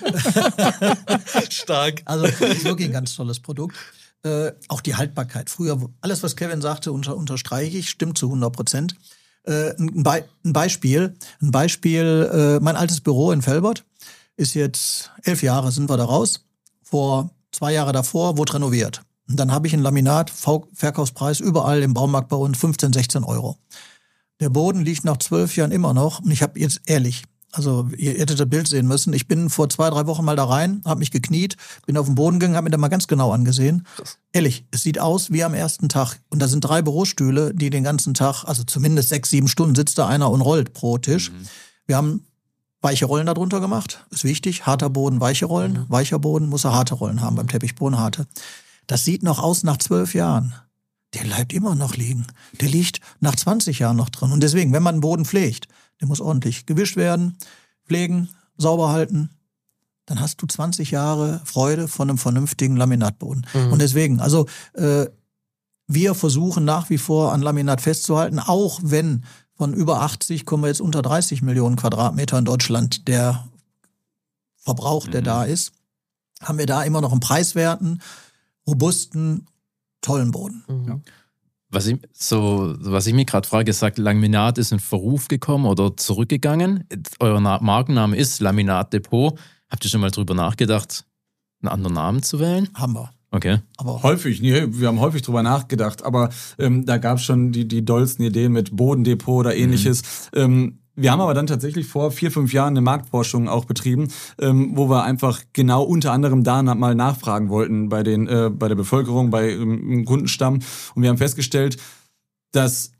Stark. Also das ist wirklich ein ganz tolles Produkt. Auch die Haltbarkeit. Früher, alles, was Kevin sagte, unterstreiche ich, stimmt zu 100%. Ein Beispiel, mein altes Büro in Velbert ist jetzt 11 Jahre, sind wir da raus. Vor 2 Jahre davor wurde renoviert. Und dann habe ich einen Laminat-Verkaufspreis überall im Baumarkt bei uns 15, 16 Euro. Der Boden liegt nach 12 Jahren immer noch. Und ich habe jetzt ehrlich, also ihr hättet das Bild sehen müssen. Ich bin vor 2, 3 Wochen mal da rein, habe mich gekniet, bin auf den Boden gegangen, habe mir das mal ganz genau angesehen. Krass. Ehrlich, es sieht aus wie am ersten Tag. Und da sind 3 Bürostühle, die den ganzen Tag, also zumindest 6, 7 Stunden sitzt da einer und rollt pro Tisch. Wir haben weiche Rollen darunter gemacht. Ist wichtig. Harter Boden, weiche Rollen. Weicher Boden muss er harte Rollen haben, beim Teppichboden harte. Das sieht noch aus nach 12 Jahren. Der bleibt immer noch liegen. Der liegt nach 20 Jahren noch drin. Und deswegen, wenn man einen Boden pflegt, der muss ordentlich gewischt werden, pflegen, sauber halten, dann hast du 20 Jahre Freude von einem vernünftigen Laminatboden. Und deswegen, also wir versuchen nach wie vor an Laminat festzuhalten, auch wenn von über 80 kommen wir jetzt unter 30 Millionen Quadratmeter in Deutschland der Verbrauch, der da ist, haben wir da immer noch einen preiswerten, robusten, tollen Boden. Ja. Was ich mich gerade frage, sagt, Laminat ist in Verruf gekommen oder zurückgegangen. Euer Markenname ist Laminat Depot. Habt ihr schon mal drüber nachgedacht, einen anderen Namen zu wählen? Haben wir. Okay. Aber häufig, wir haben häufig drüber nachgedacht, aber da gab es schon die dollsten Ideen mit Bodendepot oder ähnliches. Wir haben aber dann tatsächlich vor 4, 5 Jahren eine Marktforschung auch betrieben, wo wir einfach genau unter anderem da mal nachfragen wollten bei der Bevölkerung, bei Kundenstamm. Und wir haben festgestellt, dass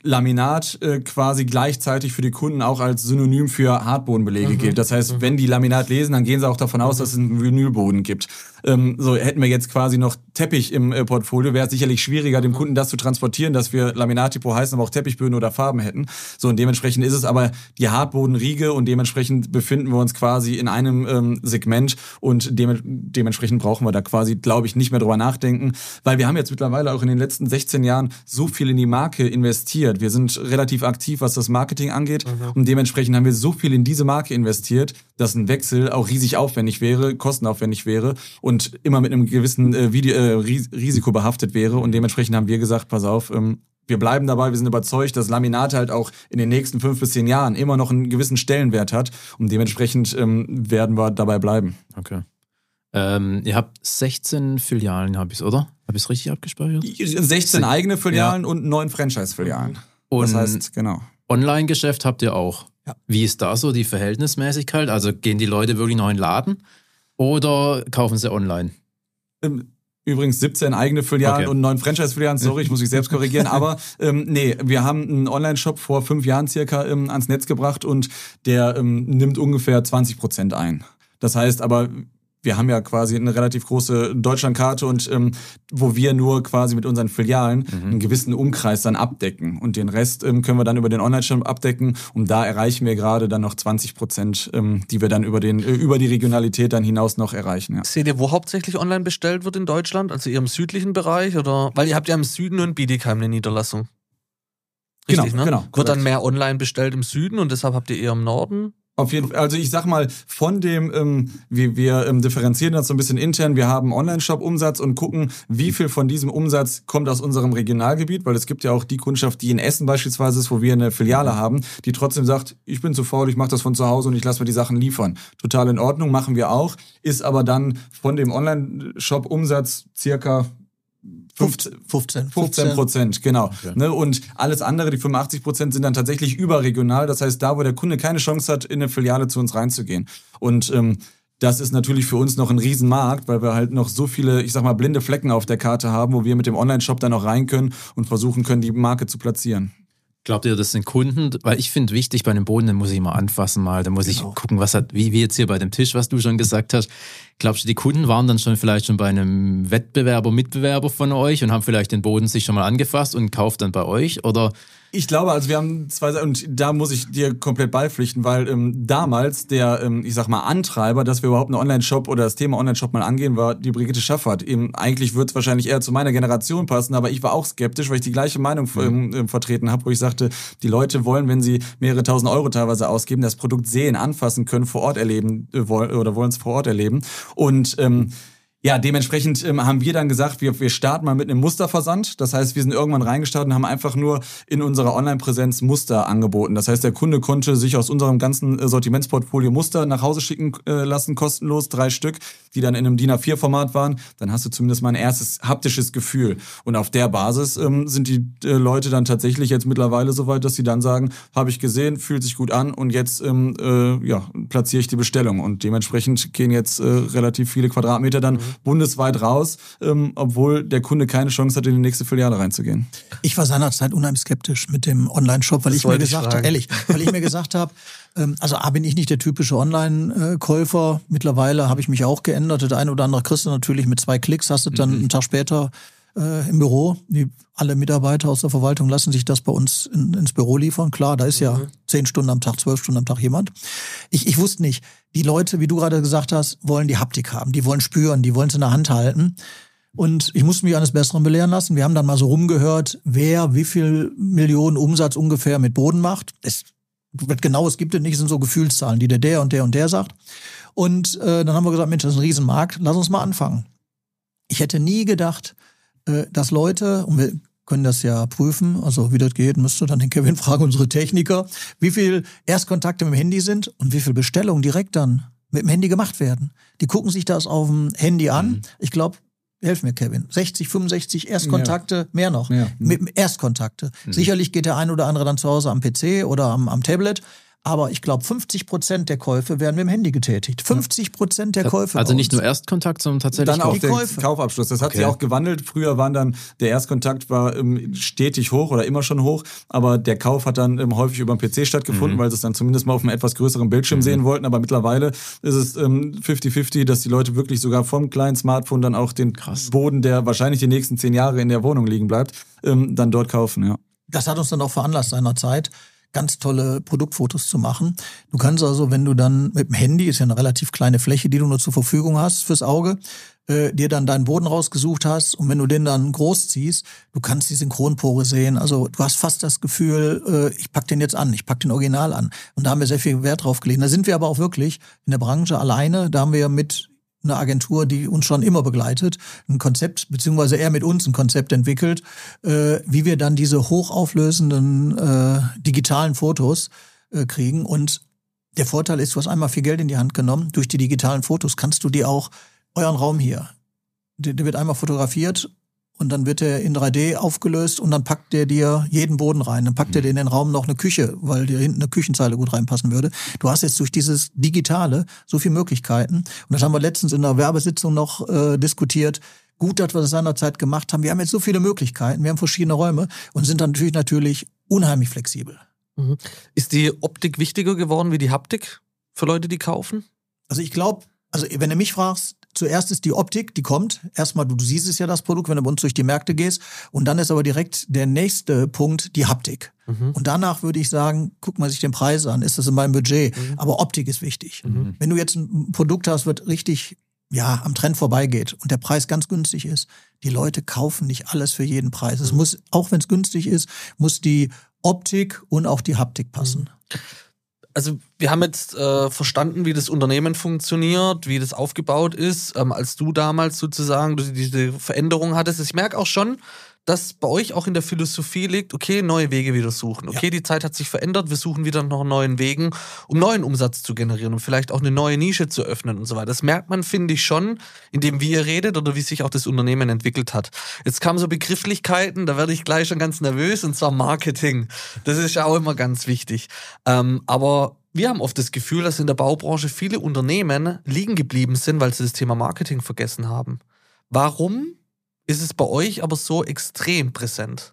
Laminat quasi gleichzeitig für die Kunden auch als Synonym für Hartbodenbelege gilt. Das heißt, wenn die Laminat lesen, dann gehen sie auch davon aus, dass es einen Vinylboden gibt. So hätten wir jetzt quasi noch Teppich im Portfolio, wäre es sicherlich schwieriger, dem Kunden das zu transportieren, dass wir Laminat-Typo heißen, aber auch Teppichböden oder Farben hätten. So, und dementsprechend ist es aber die Hartbodenriege und dementsprechend befinden wir uns quasi in einem Segment und dementsprechend brauchen wir da quasi, glaube ich, nicht mehr drüber nachdenken, weil wir haben jetzt mittlerweile auch in den letzten 16 Jahren so viel in die Marke investiert. Wir sind relativ aktiv, was das Marketing angeht und dementsprechend haben wir so viel in diese Marke investiert, dass ein Wechsel auch riesig aufwendig wäre, kostenaufwendig wäre und immer mit einem gewissen Risiko behaftet wäre und dementsprechend haben wir gesagt, pass auf, wir bleiben dabei, wir sind überzeugt, dass Laminat halt auch in den nächsten 5 bis 10 Jahren immer noch einen gewissen Stellenwert hat und dementsprechend werden wir dabei bleiben. Okay. Ihr habt 16 Filialen, oder? Habe ich es richtig abgespeichert? 16 eigene Filialen und 9 Franchise-Filialen. Und das heißt, genau. Online-Geschäft habt ihr auch. Ja. Wie ist da so die Verhältnismäßigkeit? Also gehen die Leute wirklich noch in den Laden oder kaufen sie online? Übrigens 17 eigene Filialen und 9 Franchise-Filialen. Sorry, ich muss mich selbst korrigieren. Aber nee, wir haben einen Online-Shop vor 5 Jahren circa ans Netz gebracht und der nimmt ungefähr 20% ein. Das heißt aber, wir haben ja quasi eine relativ große Deutschlandkarte und wo wir nur quasi mit unseren Filialen einen gewissen Umkreis dann abdecken. Und den Rest können wir dann über den Online-Shop abdecken. Und da erreichen wir gerade dann noch 20%, die wir dann über die Regionalität dann hinaus noch erreichen. Ja. Seht ihr, wo hauptsächlich online bestellt wird in Deutschland? Also eher im südlichen Bereich? Oder? Weil ihr habt ja im Süden und Bietigheim eine Niederlassung. Richtig, genau, ne? genau. Wird dann mehr online bestellt im Süden und deshalb habt ihr eher im Norden? Auf jeden Fall, also ich sag mal, von dem, wir differenzieren das so ein bisschen intern, wir haben Online-Shop-Umsatz und gucken, wie viel von diesem Umsatz kommt aus unserem Regionalgebiet, weil es gibt ja auch die Kundschaft, die in Essen beispielsweise ist, wo wir eine Filiale haben, die trotzdem sagt, ich bin zu faul, ich mache das von zu Hause und ich lasse mir die Sachen liefern. Total in Ordnung, machen wir auch, ist aber dann von dem Online-Shop-Umsatz circa 15%, genau. Okay. Ne, und alles andere, die 85%, sind dann tatsächlich überregional. Das heißt, da, wo der Kunde keine Chance hat, in eine Filiale zu uns reinzugehen. Und das ist natürlich für uns noch ein Riesenmarkt, weil wir halt noch so viele, ich sag mal, blinde Flecken auf der Karte haben, wo wir mit dem Online-Shop dann noch rein können und versuchen können, die Marke zu platzieren. Glaubt ihr, das sind Kunden? Weil ich finde wichtig, bei einem Boden, den muss ich mal anfassen da muss ich gucken, wie jetzt hier bei dem Tisch, was du schon gesagt hast. Glaubst du, die Kunden waren dann vielleicht schon bei einem Mitbewerber von euch und haben vielleicht den Boden sich schon mal angefasst und kauft dann bei euch? Oder? Ich glaube, also wir haben 2 und da muss ich dir komplett beipflichten, weil damals der, ich sag mal, Antreiber, dass wir überhaupt einen Online-Shop oder das Thema Online-Shop mal angehen, war die Brigitte Schaffert. Eigentlich wird es wahrscheinlich eher zu meiner Generation passen, aber ich war auch skeptisch, weil ich die gleiche Meinung vertreten habe, wo ich sagte, die Leute wollen, wenn sie mehrere tausend Euro teilweise ausgeben, das Produkt sehen, anfassen können, vor Ort erleben oder wollen es vor Ort erleben. Und ja, dementsprechend haben wir dann gesagt, wir starten mal mit einem Musterversand. Das heißt, wir sind irgendwann reingestartet und haben einfach nur in unserer Online-Präsenz Muster angeboten. Das heißt, der Kunde konnte sich aus unserem ganzen Sortimentsportfolio Muster nach Hause schicken lassen, kostenlos, 3 Stück, die dann in einem DIN A4-Format waren. Dann hast du zumindest mal ein erstes haptisches Gefühl. Und auf der Basis sind die Leute dann tatsächlich jetzt mittlerweile so weit, dass sie dann sagen, habe ich gesehen, fühlt sich gut an und jetzt platziere ich die Bestellung. Und dementsprechend gehen jetzt relativ viele Quadratmeter dann bundesweit raus, obwohl der Kunde keine Chance hat, in die nächste Filiale reinzugehen. Ich war seinerzeit unheimlich skeptisch mit dem Online-Shop, weil ich mir gesagt habe, also bin ich nicht der typische Online-Käufer. Mittlerweile habe ich mich auch geändert. Der eine oder andere kriegst du natürlich mit 2 Klicks, hast du dann einen Tag später im Büro. Alle Mitarbeiter aus der Verwaltung lassen sich das bei uns ins Büro liefern. Klar, da ist ja 10 Stunden am Tag, 12 Stunden am Tag jemand. Ich wusste nicht, die Leute, wie du gerade gesagt hast, wollen die Haptik haben, die wollen spüren, die wollen es in der Hand halten. Und ich musste mich eines Besseren belehren lassen. Wir haben dann mal so rumgehört, wer wie viel Millionen Umsatz ungefähr mit Boden macht. Es gibt es nicht, es sind so Gefühlszahlen, die der und der sagt. Und dann haben wir gesagt, Mensch, das ist ein Riesenmarkt, lass uns mal anfangen. Ich hätte nie gedacht, dass Leute, und wir können das ja prüfen, also wie das geht, müsste dann den Kevin fragen, unsere Techniker, wie viel Erstkontakte mit dem Handy sind und wie viel Bestellungen direkt dann mit dem Handy gemacht werden. Die gucken sich das auf dem Handy an. Ich glaube, helf mir, Kevin, 60, 65 Erstkontakte, mehr noch, mit Erstkontakte. Sicherlich geht der ein oder andere dann zu Hause am PC oder am Tablet, Aber ich glaube, 50% der Käufe werden mit dem Handy getätigt. 50% der Käufe. Also nicht nur Erstkontakt, sondern tatsächlich dann auch der Käufe. Kaufabschluss. Das hat sich auch gewandelt. Früher waren dann, der Erstkontakt war stetig hoch oder immer schon hoch, aber der Kauf hat dann häufig über den PC stattgefunden, weil sie es dann zumindest mal auf einem etwas größeren Bildschirm sehen wollten. Aber mittlerweile ist es 50-50, dass die Leute wirklich sogar vom kleinen Smartphone dann auch den Boden, der wahrscheinlich die nächsten 10 Jahre in der Wohnung liegen bleibt, dann dort kaufen. Ja. Das hat uns dann auch veranlasst seinerzeit, ganz tolle Produktfotos zu machen. Du kannst also, wenn du dann mit dem Handy, ist ja eine relativ kleine Fläche, die du nur zur Verfügung hast fürs Auge, dir dann deinen Boden rausgesucht hast und wenn du den dann groß ziehst, du kannst die Synchronpore sehen. Also du hast fast das Gefühl, ich pack den jetzt an, ich pack den Original an. Und da haben wir sehr viel Wert drauf gelegt. Da sind wir aber auch wirklich in der Branche alleine. Da haben wir mit eine Agentur, die uns schon immer begleitet, ein Konzept, beziehungsweise er mit uns ein Konzept entwickelt, wie wir dann diese hochauflösenden digitalen Fotos kriegen. Und der Vorteil ist, du hast einmal viel Geld in die Hand genommen. Durch die digitalen Fotos kannst du dir auch euren Raum hier, der wird einmal fotografiert und dann wird er in 3D aufgelöst und dann packt der dir jeden Boden rein. Dann packt er dir in den Raum noch eine Küche, weil dir hinten eine Küchenzeile gut reinpassen würde. Du hast jetzt durch dieses Digitale so viele Möglichkeiten. Und das haben wir letztens in der Werbesitzung noch diskutiert. Gut, dass wir das seinerzeit gemacht haben. Wir haben jetzt so viele Möglichkeiten, wir haben verschiedene Räume und sind dann natürlich unheimlich flexibel. Ist die Optik wichtiger geworden wie die Haptik für Leute, die kaufen? Also ich glaube, wenn du mich fragst, zuerst ist die Optik, die kommt. Erstmal, du siehst es ja, das Produkt, wenn du bei uns durch die Märkte gehst. Und dann ist aber direkt der nächste Punkt die Haptik. Und danach würde ich sagen, guck mal sich den Preis an. Ist das in meinem Budget? Aber Optik ist wichtig. Wenn du jetzt ein Produkt hast, was richtig am Trend vorbeigeht und der Preis ganz günstig ist, die Leute kaufen nicht alles für jeden Preis. Es muss, auch wenn es günstig ist, muss die Optik und auch die Haptik passen. Also wir haben jetzt verstanden, wie das Unternehmen funktioniert, wie das aufgebaut ist, als du damals sozusagen diese Veränderung hattest. Ich merke auch schon, dass bei euch auch in der Philosophie liegt, okay, neue Wege wieder suchen. Okay, die Zeit hat sich verändert, wir suchen wieder nach neuen Wegen, um neuen Umsatz zu generieren und vielleicht auch eine neue Nische zu öffnen und so weiter. Das merkt man, finde ich, schon, indem wie ihr redet oder wie sich auch das Unternehmen entwickelt hat. Jetzt kamen so Begrifflichkeiten, da werde ich gleich schon ganz nervös, und zwar Marketing. Das ist ja auch immer ganz wichtig. Aber wir haben oft das Gefühl, dass in der Baubranche viele Unternehmen liegen geblieben sind, weil sie das Thema Marketing vergessen haben. Warum ist es bei euch aber so extrem präsent?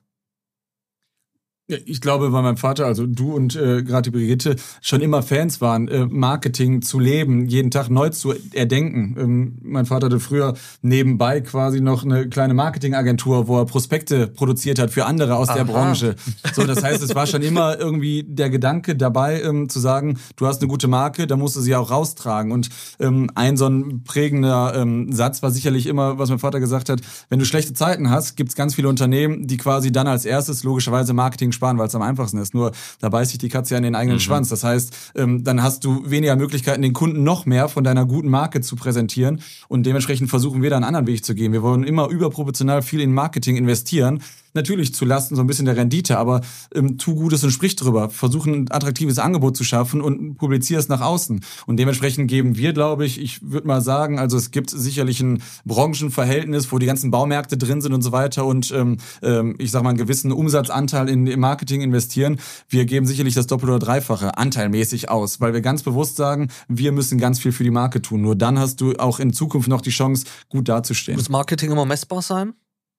Ja, ich glaube, weil mein Vater, also du und gerade die Brigitte, schon immer Fans waren, Marketing zu leben, jeden Tag neu zu erdenken. Mein Vater hatte früher nebenbei quasi noch eine kleine Marketingagentur, wo er Prospekte produziert hat für andere aus der Branche. So, das heißt, es war schon immer irgendwie der Gedanke dabei, zu sagen, du hast eine gute Marke, da musst du sie auch raustragen. Und ein so ein prägender Satz war sicherlich immer, was mein Vater gesagt hat, wenn du schlechte Zeiten hast, gibt es ganz viele Unternehmen, die quasi dann als erstes logischerweise Marketing sparen, weil es am einfachsten ist. Nur da beißt sich die Katze ja in den eigenen Schwanz. Das heißt, dann hast du weniger Möglichkeiten, den Kunden noch mehr von deiner guten Marke zu präsentieren. Und dementsprechend versuchen wir da einen anderen Weg zu gehen. Wir wollen immer überproportional viel in Marketing investieren. Natürlich zulasten so ein bisschen der Rendite, aber tu Gutes und sprich drüber. Versuch ein attraktives Angebot zu schaffen und publizier es nach außen. Und dementsprechend geben wir, glaube ich würde mal sagen, also es gibt sicherlich ein Branchenverhältnis, wo die ganzen Baumärkte drin sind und so weiter und ich sag mal einen gewissen Umsatzanteil im Marketing investieren. Wir geben sicherlich das Doppel- oder Dreifache anteilmäßig aus, weil wir ganz bewusst sagen, wir müssen ganz viel für die Marke tun. Nur dann hast du auch in Zukunft noch die Chance, gut dazustehen. Muss Marketing immer messbar sein?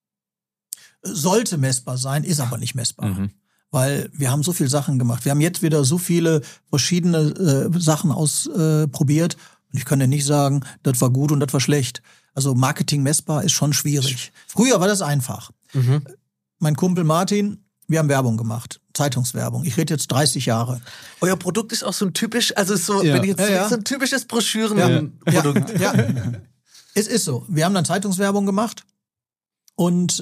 Sollte messbar sein, ist aber nicht messbar. Weil wir haben so viele Sachen gemacht. Wir haben jetzt wieder so viele verschiedene Sachen ausprobiert. Und ich kann dir nicht sagen, das war gut und das war schlecht. Also Marketing messbar ist schon schwierig. Früher war das einfach. Mein Kumpel Martin, wir haben Werbung gemacht. Zeitungswerbung. Ich rede jetzt 30 Jahre. Euer Produkt ist auch so ein typisch, also so, wenn ich jetzt so ein typisches Broschürenprodukt. Ja. Es ist so. Wir haben dann Zeitungswerbung gemacht. Und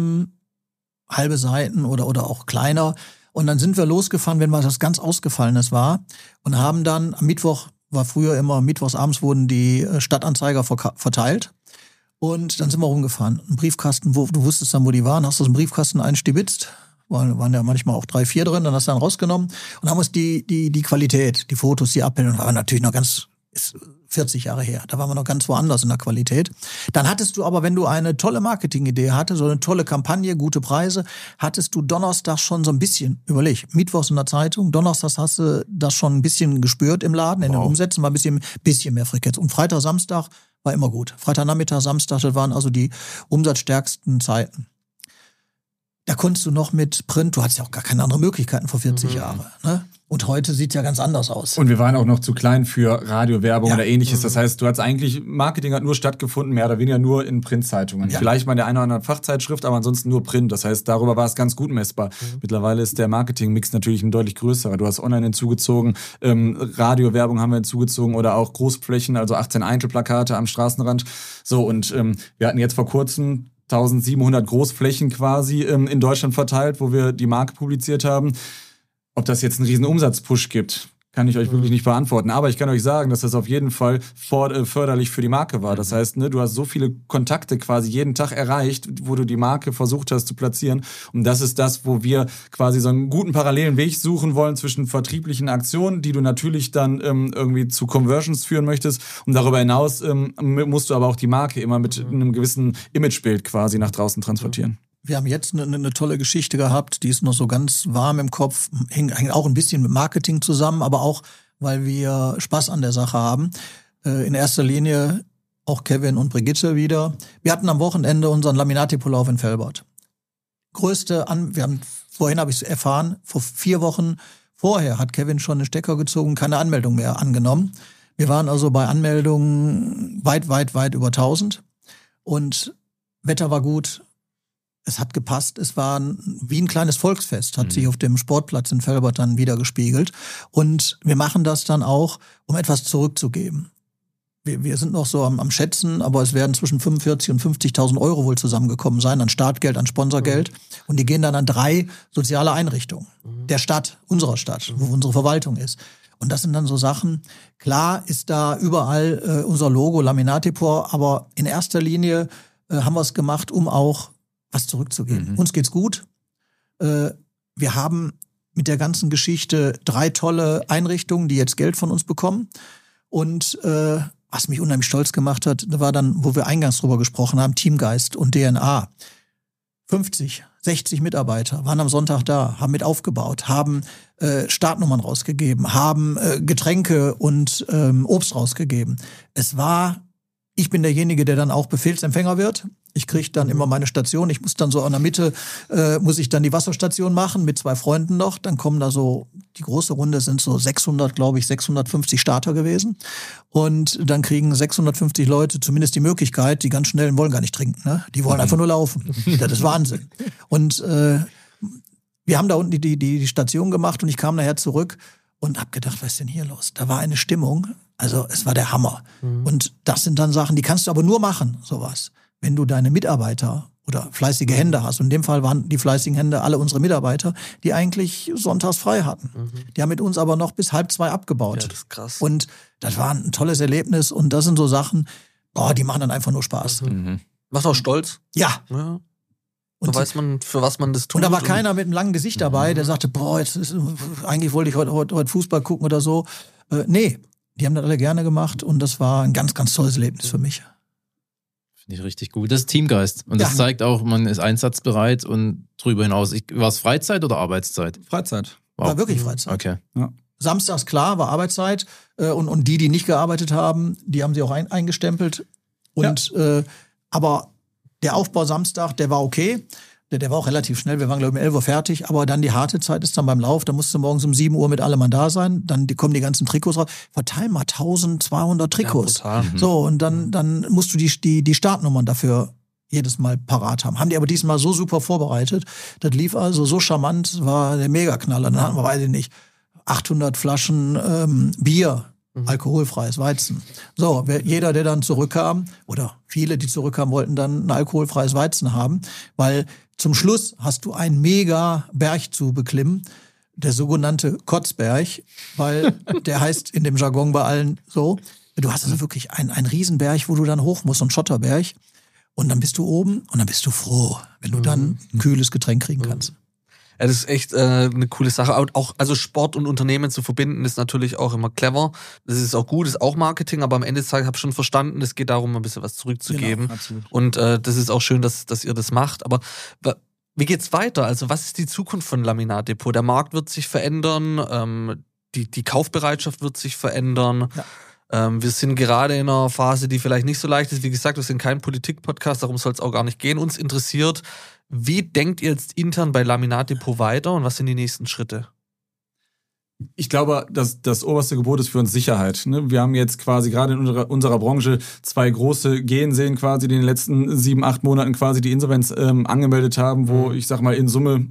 halbe Seiten oder auch kleiner. Und dann sind wir losgefahren, wenn mal das ganz Ausgefallenes war und haben dann am Mittwoch, war früher immer, mittwochsabends wurden die Stadtanzeiger verteilt. Und dann sind wir rumgefahren. Ein Briefkasten, du wusstest dann, wo die waren, hast du aus dem Briefkasten einstibitzt. Waren ja manchmal auch 3, 4 drin, dann hast du dann rausgenommen und haben uns die Qualität, die Fotos, die Abbildungen, aber natürlich noch ganz Ist 40 Jahre her. Da waren wir noch ganz woanders in der Qualität. Dann hattest du aber, wenn du eine tolle Marketingidee hattest, so eine tolle Kampagne, gute Preise, hattest du donnerstags schon so ein bisschen, überleg, mittwochs in der Zeitung, donnerstags hast du das schon ein bisschen gespürt im Laden, in den Umsätzen war ein bisschen mehr Frequenz. Und Freitag, Samstag war immer gut. Freitagnachmittag, Samstag, das waren also die umsatzstärksten Zeiten. Da konntest du noch mit Print, du hattest ja auch gar keine anderen Möglichkeiten vor 40 Jahren. Ne? Und heute sieht ja ganz anders aus. Und wir waren auch noch zu klein für Radiowerbung oder ähnliches. Das heißt, du hast eigentlich, Marketing hat nur stattgefunden, mehr oder weniger nur in Printzeitungen. Ja. Vielleicht mal in der einen oder anderen Fachzeitschrift, aber ansonsten nur Print. Das heißt, darüber war es ganz gut messbar. Mittlerweile ist der Marketingmix natürlich ein deutlich größerer. Du hast online hinzugezogen, Radiowerbung haben wir hinzugezogen oder auch Großflächen, also 18 Einzelplakate am Straßenrand. So, und wir hatten jetzt vor kurzem 1700 Großflächen quasi in Deutschland verteilt, wo wir die Marke publiziert haben. Ob das jetzt einen riesen Umsatzpush gibt, kann ich euch wirklich nicht beantworten. Aber ich kann euch sagen, dass das auf jeden Fall förderlich für die Marke war. Das heißt, ne, du hast so viele Kontakte quasi jeden Tag erreicht, wo du die Marke versucht hast zu platzieren. Und das ist das, wo wir quasi so einen guten parallelen Weg suchen wollen zwischen vertrieblichen Aktionen, die du natürlich dann irgendwie zu Conversions führen möchtest. Und darüber hinaus musst du aber auch die Marke immer mit einem gewissen Imagebild quasi nach draußen transportieren. Wir haben jetzt eine tolle Geschichte gehabt, die ist noch so ganz warm im Kopf, hängt auch ein bisschen mit Marketing zusammen, aber auch, weil wir Spaß an der Sache haben. In erster Linie auch Kevin und Brigitte wieder. Wir hatten am Wochenende unseren Laminat-Depotlauf in Velbert. Vorhin habe ich es erfahren, vor 4 Wochen vorher hat Kevin schon einen Stecker gezogen, keine Anmeldung mehr angenommen. Wir waren also bei Anmeldungen weit über 1000 und Wetter war gut. Es hat gepasst, es war wie ein kleines Volksfest, hat sich auf dem Sportplatz in Velbert dann wieder gespiegelt. Und wir machen das dann auch, um etwas zurückzugeben. Wir sind noch so am Schätzen, aber es werden zwischen 45.000 und 50.000 Euro wohl zusammengekommen sein, an Startgeld, an Sponsorgeld. Und die gehen dann an 3 soziale Einrichtungen der Stadt, unserer Stadt, wo unsere Verwaltung ist. Und das sind dann so Sachen, klar ist da überall unser Logo, Laminat-Depot, aber in erster Linie haben wir es gemacht, um auch was zurückzugeben. Uns geht's gut. Wir haben mit der ganzen Geschichte 3 tolle Einrichtungen, die jetzt Geld von uns bekommen. Und was mich unheimlich stolz gemacht hat, war dann, wo wir eingangs drüber gesprochen haben, Teamgeist und DNA. 50, 60 Mitarbeiter waren am Sonntag da, haben mit aufgebaut, haben Startnummern rausgegeben, haben Getränke und Obst rausgegeben. Ich bin derjenige, der dann auch Befehlsempfänger wird. Ich kriege dann immer meine Station. Ich muss dann so in der Mitte, muss ich dann die Wasserstation machen mit 2 Freunden noch. Dann kommen da so, die große Runde sind so 650 Starter gewesen. Und dann kriegen 650 Leute zumindest die Möglichkeit, die ganz Schnellen wollen gar nicht trinken. Ne? Die wollen einfach nur laufen. Das ist Wahnsinn. Und wir haben da unten die Station gemacht und ich kam nachher zurück und hab gedacht, was ist denn hier los? Da war eine Stimmung, also es war der Hammer. Und das sind dann Sachen, die kannst du aber nur machen, sowas, wenn du deine Mitarbeiter oder fleißige Hände hast. Und in dem Fall waren die fleißigen Hände alle unsere Mitarbeiter, die eigentlich sonntags frei hatten. Die haben mit uns aber noch bis 1:30 abgebaut. Ja, das ist krass. Und das war ein tolles Erlebnis. Und das sind so Sachen, die machen dann einfach nur Spaß. Macht auch stolz. Ja. Und da weiß man, für was man das tut. Und da war keiner mit einem langen Gesicht dabei, der sagte, eigentlich wollte ich heute Fußball gucken oder so. Nee, die haben das alle gerne gemacht und das war ein ganz, ganz tolles Erlebnis für mich. Finde ich richtig gut. Das ist Teamgeist. Und das zeigt auch, man ist einsatzbereit und drüber hinaus. War es Freizeit oder Arbeitszeit? Freizeit. Wow. War wirklich Freizeit. Okay. Ja. Samstags, klar, war Arbeitszeit. Und die nicht gearbeitet haben, die haben sie auch eingestempelt. Und aber der Aufbau Samstag, der war okay. Der war auch relativ schnell. Wir waren, glaube ich, um 11 Uhr fertig. Aber dann die harte Zeit ist dann beim Lauf. Da musst du morgens um 7 Uhr mit allem da sein. Dann kommen die ganzen Trikots raus. Verteil mal 1200 Trikots. Ja, so, und dann musst du die Startnummern dafür jedes Mal parat haben. Haben die aber diesmal so super vorbereitet. Das lief also so charmant, war der Megaknaller. Dann hatten wir, weiß ich nicht, 800 Flaschen Bier. Alkoholfreies Weizen. So, jeder, der dann zurückkam, oder viele, die zurückkamen, wollten dann ein alkoholfreies Weizen haben, weil zum Schluss hast du einen mega Berg zu beklimmen, der sogenannte Kotzberg, weil der heißt in dem Jargon bei allen so. Du hast also wirklich einen Riesenberg, wo du dann hoch musst, so ein Schotterberg. Und dann bist du oben und dann bist du froh, wenn du dann ein kühles Getränk kriegen kannst. Ja, das ist echt eine coole Sache. Und auch, also Sport und Unternehmen zu verbinden, ist natürlich auch immer clever. Das ist auch gut, ist auch Marketing, aber am Ende des Tages habe ich schon verstanden, es geht darum, ein bisschen was zurückzugeben. Genau, absolut. Und das ist auch schön, dass ihr das macht. Aber wie geht's weiter? Also was ist die Zukunft von Laminat-Depot? Der Markt wird sich verändern, die Kaufbereitschaft wird sich verändern. Ja. Wir sind gerade in einer Phase, die vielleicht nicht so leicht ist. Wie gesagt, wir sind kein Politik-Podcast, darum soll es auch gar nicht gehen. Uns interessiert, wie denkt ihr jetzt intern bei Laminat-Depot weiter und was sind die nächsten Schritte? Ich glaube, das oberste Gebot ist für uns Sicherheit. Ne? Wir haben jetzt quasi gerade in unserer Branche 2 große Gehen sehen quasi, die in den letzten 7-8 Monaten quasi die Insolvenz angemeldet haben, wo ich sag mal in Summe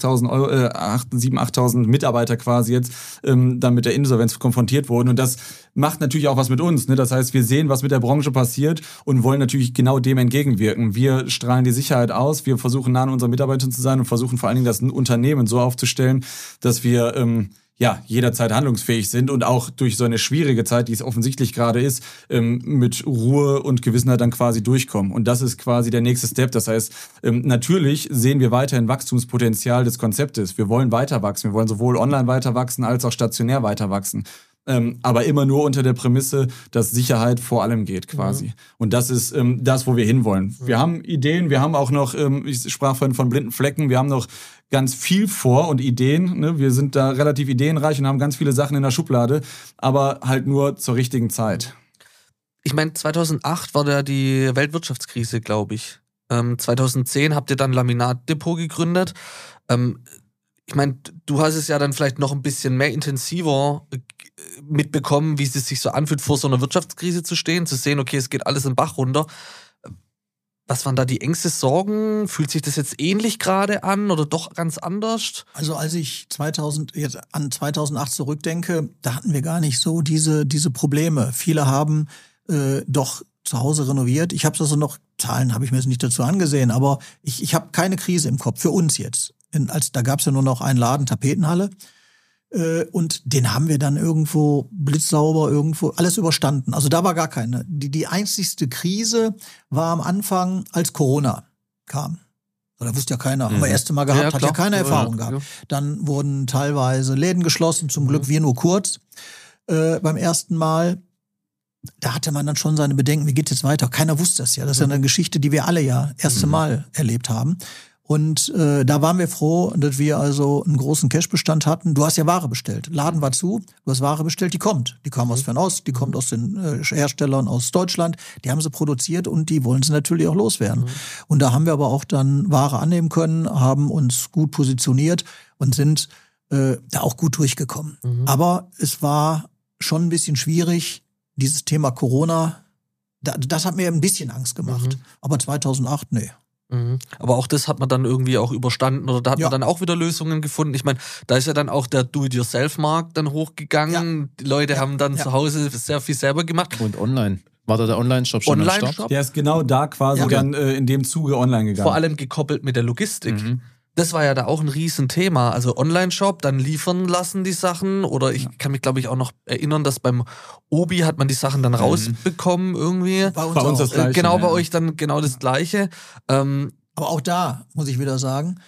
7.000 Mitarbeiter quasi jetzt dann mit der Insolvenz konfrontiert wurden. Und das macht natürlich auch was mit uns. Ne? Das heißt, wir sehen, was mit der Branche passiert und wollen natürlich genau dem entgegenwirken. Wir strahlen die Sicherheit aus, wir versuchen nah an unseren Mitarbeitern zu sein und versuchen vor allen Dingen das Unternehmen so aufzustellen, dass wir jederzeit handlungsfähig sind und auch durch so eine schwierige Zeit, die es offensichtlich gerade ist, mit Ruhe und Gewissenheit dann quasi durchkommen. Und das ist quasi der nächste Step. Das heißt, natürlich sehen wir weiterhin Wachstumspotenzial des Konzeptes. Wir wollen weiter wachsen. Wir wollen sowohl online weiter wachsen als auch stationär weiter wachsen. Aber immer nur unter der Prämisse, dass Sicherheit vor allem geht quasi. Mhm. Und das ist das, wo wir hinwollen. Wir haben Ideen, wir haben auch noch, ich sprach vorhin von blinden Flecken, wir haben noch ganz viel vor und Ideen. Ne? Wir sind da relativ ideenreich und haben ganz viele Sachen in der Schublade, aber halt nur zur richtigen Zeit. Ich meine, 2008 war da die Weltwirtschaftskrise, glaube ich. 2010 habt ihr dann Laminat-Depot gegründet. Ich meine, du hast es ja dann vielleicht noch ein bisschen mehr intensiver mitbekommen, wie es sich so anfühlt, vor so einer Wirtschaftskrise zu stehen, zu sehen, okay, es geht alles in den Bach runter. Was waren da die Ängste, Sorgen? Fühlt sich das jetzt ähnlich gerade an oder doch ganz anders? Also als ich an 2008 zurückdenke, da hatten wir gar nicht so diese Probleme. Viele haben doch zu Hause renoviert. Ich habe also noch, Zahlen habe ich mir jetzt nicht dazu angesehen, aber ich habe keine Krise im Kopf, für uns jetzt. Da gab es ja nur noch einen Laden, Tapetenhalle. Und den haben wir dann irgendwo blitzsauber alles überstanden. Also da war gar keine. Die einzigste Krise war am Anfang, als Corona kam. Da wusste ja keiner, haben wir erste Mal gehabt, hat ja keine Erfahrung gehabt. Ja. Dann wurden teilweise Läden geschlossen, zum Glück wir nur kurz beim ersten Mal. Da hatte man dann schon seine Bedenken, wie geht es jetzt weiter? Keiner wusste das ja. Das ist ja eine Geschichte, die wir alle ja erste Mal erlebt haben. Und da waren wir froh, dass wir also einen großen Cashbestand hatten. Du hast ja Ware bestellt. Laden war zu, du hast Ware bestellt, die kommt. Die kam aus Fernost, die kommt aus den Herstellern aus Deutschland. Die haben sie produziert und die wollen sie natürlich auch loswerden. Und da haben wir aber auch dann Ware annehmen können, haben uns gut positioniert und sind da auch gut durchgekommen. Aber es war schon ein bisschen schwierig, dieses Thema Corona, das hat mir ein bisschen Angst gemacht. Aber 2008, nee. Aber auch das hat man dann irgendwie auch überstanden oder da hat man dann auch wieder Lösungen gefunden. Ich meine, da ist ja dann auch der Do-it-yourself-Markt dann hochgegangen. Ja. Die Leute haben dann zu Hause sehr viel selber gemacht. Und online. War da der Online-Shop schon am Start? Der ist genau da quasi dann in dem Zuge online gegangen. Vor allem gekoppelt mit der Logistik. Das war ja da auch ein Riesenthema. Also Online-Shop, dann liefern lassen die Sachen. Oder ich kann mich, glaube ich, auch noch erinnern, dass beim Obi hat man die Sachen dann rausbekommen irgendwie. Bei uns das Gleiche. Genau, bei euch dann genau das Gleiche. Aber auch da, muss ich wieder sagen,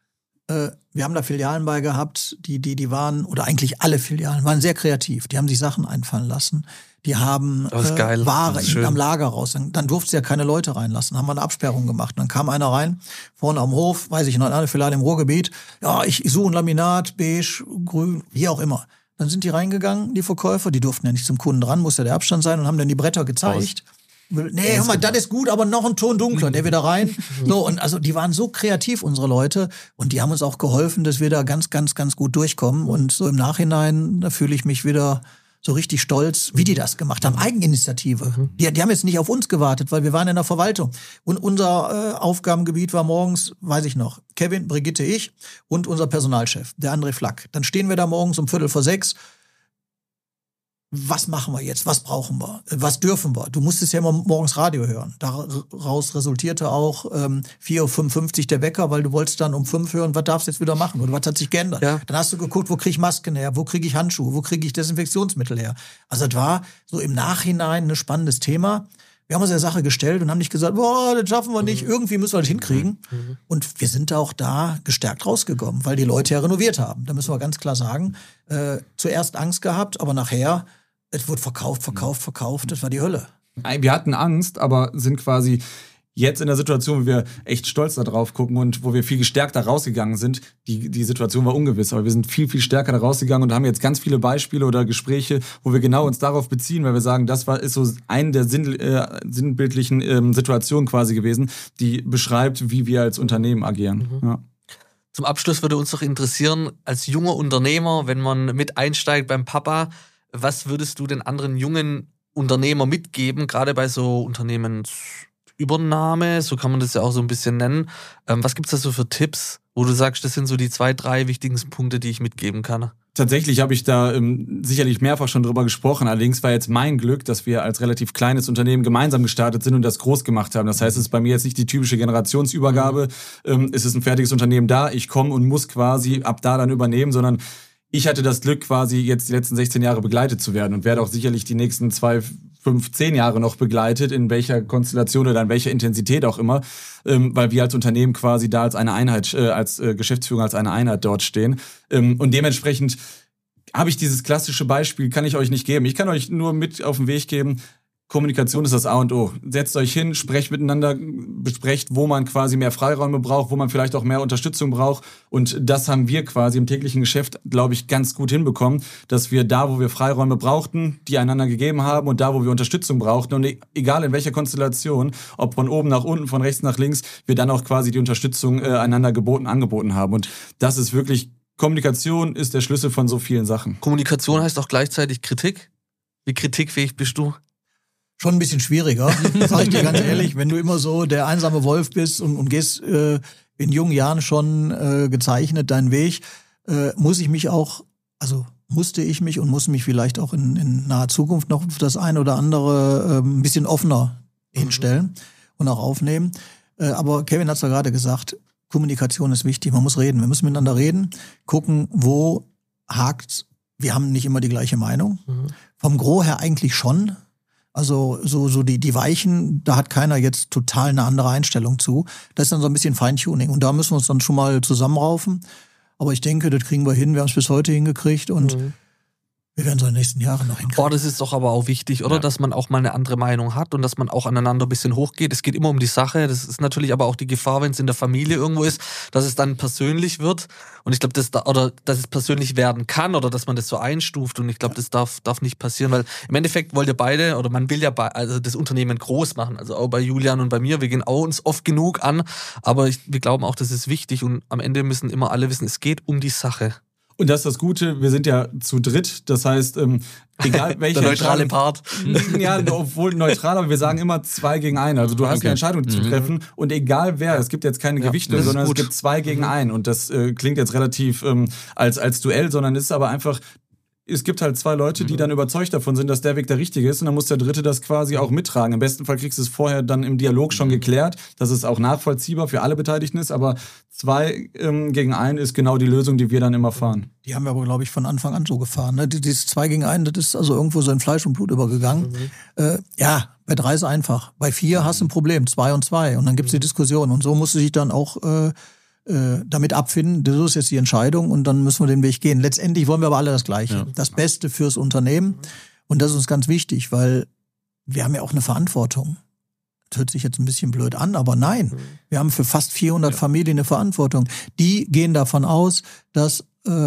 wir haben da Filialen bei gehabt, die waren, oder eigentlich alle Filialen, waren sehr kreativ. Die haben sich Sachen einfallen lassen. Die haben Ware am Lager raus. Dann durften sie ja keine Leute reinlassen. Haben wir eine Absperrung gemacht. Dann kam einer rein, vorne am Hof, weiß ich noch, eine Filiale im Ruhrgebiet. Ja, ich suche ein Laminat, beige, grün, wie auch immer. Dann sind die reingegangen, die Verkäufer. Die durften ja nicht zum Kunden ran, muss ja der Abstand sein, und haben dann die Bretter gezeigt. Nee, hör mal, das ist gut, aber noch ein Ton dunkler, der wieder rein. So, und also die waren so kreativ, unsere Leute, und die haben uns auch geholfen, dass wir da ganz, ganz, ganz gut durchkommen. Und so im Nachhinein, da fühle ich mich wieder so richtig stolz, wie die das gemacht haben. Eigeninitiative. Die haben jetzt nicht auf uns gewartet, weil wir waren in der Verwaltung. Und unser Aufgabengebiet war morgens, weiß ich noch, Kevin, Brigitte, ich und unser Personalchef, der André Flack. Dann stehen wir da morgens um 5:45. Was machen wir jetzt? Was brauchen wir? Was dürfen wir? Du musstest ja immer morgens Radio hören. Daraus resultierte auch 4:55 Uhr der Wecker, weil du wolltest dann um 5 hören, was darfst du jetzt wieder machen? Oder was hat sich geändert? Ja. Dann hast du geguckt, wo kriege ich Masken her? Wo kriege ich Handschuhe? Wo kriege ich Desinfektionsmittel her? Also das war so im Nachhinein ein spannendes Thema. Wir haben uns der Sache gestellt und haben nicht gesagt, boah, das schaffen wir nicht, irgendwie müssen wir das hinkriegen. Und wir sind auch da gestärkt rausgekommen, weil die Leute ja renoviert haben. Da müssen wir ganz klar sagen, zuerst Angst gehabt, aber nachher, es wurde verkauft, das war die Hölle. Wir hatten Angst, aber sind quasi jetzt in der Situation, wo wir echt stolz da drauf gucken und wo wir viel gestärkter rausgegangen sind. Die Situation war ungewiss, aber wir sind viel, viel stärker da rausgegangen und haben jetzt ganz viele Beispiele oder Gespräche, wo wir genau uns darauf beziehen, weil wir sagen, ist so eine der sinnbildlichen Situationen quasi gewesen, die beschreibt, wie wir als Unternehmen agieren. Ja. Zum Abschluss würde uns doch interessieren, als junger Unternehmer, wenn man mit einsteigt beim Papa, was würdest du den anderen jungen Unternehmer mitgeben, gerade bei so Unternehmensübernahme, so kann man das ja auch so ein bisschen nennen. Was gibt es da so für Tipps, wo du sagst, das sind so die 2, 3 wichtigsten Punkte, die ich mitgeben kann? Tatsächlich habe ich da sicherlich mehrfach schon drüber gesprochen. Allerdings war jetzt mein Glück, dass wir als relativ kleines Unternehmen gemeinsam gestartet sind und das groß gemacht haben. Das heißt, es ist bei mir jetzt nicht die typische Generationsübergabe. Es ist ein fertiges Unternehmen da, ich komme und muss quasi ab da dann übernehmen, sondern ich hatte das Glück, quasi jetzt die letzten 16 Jahre begleitet zu werden und werde auch sicherlich die nächsten 2, 5, 10 Jahre noch begleitet, in welcher Konstellation oder in welcher Intensität auch immer, weil wir als Unternehmen quasi da als eine Einheit, als Geschäftsführung als eine Einheit dort stehen. Und dementsprechend habe ich dieses klassische Beispiel, kann ich euch nicht geben. Ich kann euch nur mit auf den Weg geben, Kommunikation ist das A und O. Setzt euch hin, sprecht miteinander, besprecht, wo man quasi mehr Freiräume braucht, wo man vielleicht auch mehr Unterstützung braucht. Und das haben wir quasi im täglichen Geschäft, glaube ich, ganz gut hinbekommen, dass wir da, wo wir Freiräume brauchten, die einander gegeben haben und da, wo wir Unterstützung brauchten und egal in welcher Konstellation, ob von oben nach unten, von rechts nach links, wir dann auch quasi die Unterstützung einander angeboten haben. Und das ist wirklich, Kommunikation ist der Schlüssel von so vielen Sachen. Kommunikation heißt auch gleichzeitig Kritik. Wie kritikfähig bist du? Schon ein bisschen schwieriger, sag ich dir ganz ehrlich, wenn du immer so der einsame Wolf bist und gehst in jungen Jahren schon gezeichnet deinen Weg, musste ich mich und muss mich vielleicht auch in naher Zukunft noch das ein oder andere ein bisschen offener hinstellen und auch aufnehmen. Aber Kevin hat es ja gerade gesagt, Kommunikation ist wichtig, man muss reden, wir müssen miteinander reden, gucken, wo hakt's. Wir haben nicht immer die gleiche Meinung. Vom Gros her eigentlich schon. Also so die Weichen, da hat keiner jetzt total eine andere Einstellung zu. Das ist dann so ein bisschen Feintuning. Und da müssen wir uns dann schon mal zusammenraufen. Aber ich denke, das kriegen wir hin. Wir haben es bis heute hingekriegt und wir werden so in den nächsten Jahren noch hinkriegen. Das ist doch aber auch wichtig, oder? Ja. Dass man auch mal eine andere Meinung hat und dass man auch aneinander ein bisschen hochgeht. Es geht immer um die Sache. Das ist natürlich aber auch die Gefahr, wenn es in der Familie irgendwo ist, dass es dann persönlich wird. Und ich glaube, dass es persönlich werden kann oder dass man das so einstuft. Und ich glaube, das darf nicht passieren, weil im Endeffekt wollt ihr beide oder man will ja also das Unternehmen groß machen. Also auch bei Julian und bei mir. Wir gehen auch uns oft genug an. Aber wir glauben auch, das ist wichtig. Und am Ende müssen immer alle wissen, es geht um die Sache. Und das ist das Gute, wir sind ja zu dritt, das heißt, egal welche der neutrale Part. Ja, obwohl neutral, aber wir sagen immer 2 gegen 1. Also du hast eine Entscheidung zu treffen und egal wer, es gibt jetzt keine Gewichte, sondern es gibt 2 gegen 1. Und das klingt jetzt relativ als Duell, sondern es ist aber einfach, es gibt halt 2 Leute, die dann überzeugt davon sind, dass der Weg der richtige ist und dann muss der Dritte das quasi auch mittragen. Im besten Fall kriegst du es vorher dann im Dialog schon geklärt, dass es auch nachvollziehbar für alle Beteiligten ist, aber 2 gegen 1 ist genau die Lösung, die wir dann immer fahren. Die haben wir aber, glaube ich, von Anfang an so gefahren. Ne? Dieses 2 gegen 1, das ist also irgendwo so in Fleisch und Blut übergegangen. Bei 3 ist einfach. Bei 4 hast du ein Problem, 2 und 2 und dann gibt's die Diskussion und so musst du dich dann auch damit abfinden, das ist jetzt die Entscheidung und dann müssen wir den Weg gehen. Letztendlich wollen wir aber alle das Gleiche. Ja. Das Beste fürs Unternehmen und das ist uns ganz wichtig, weil wir haben ja auch eine Verantwortung. Das hört sich jetzt ein bisschen blöd an, aber nein. Wir haben für fast 400 Familien eine Verantwortung. Die gehen davon aus, dass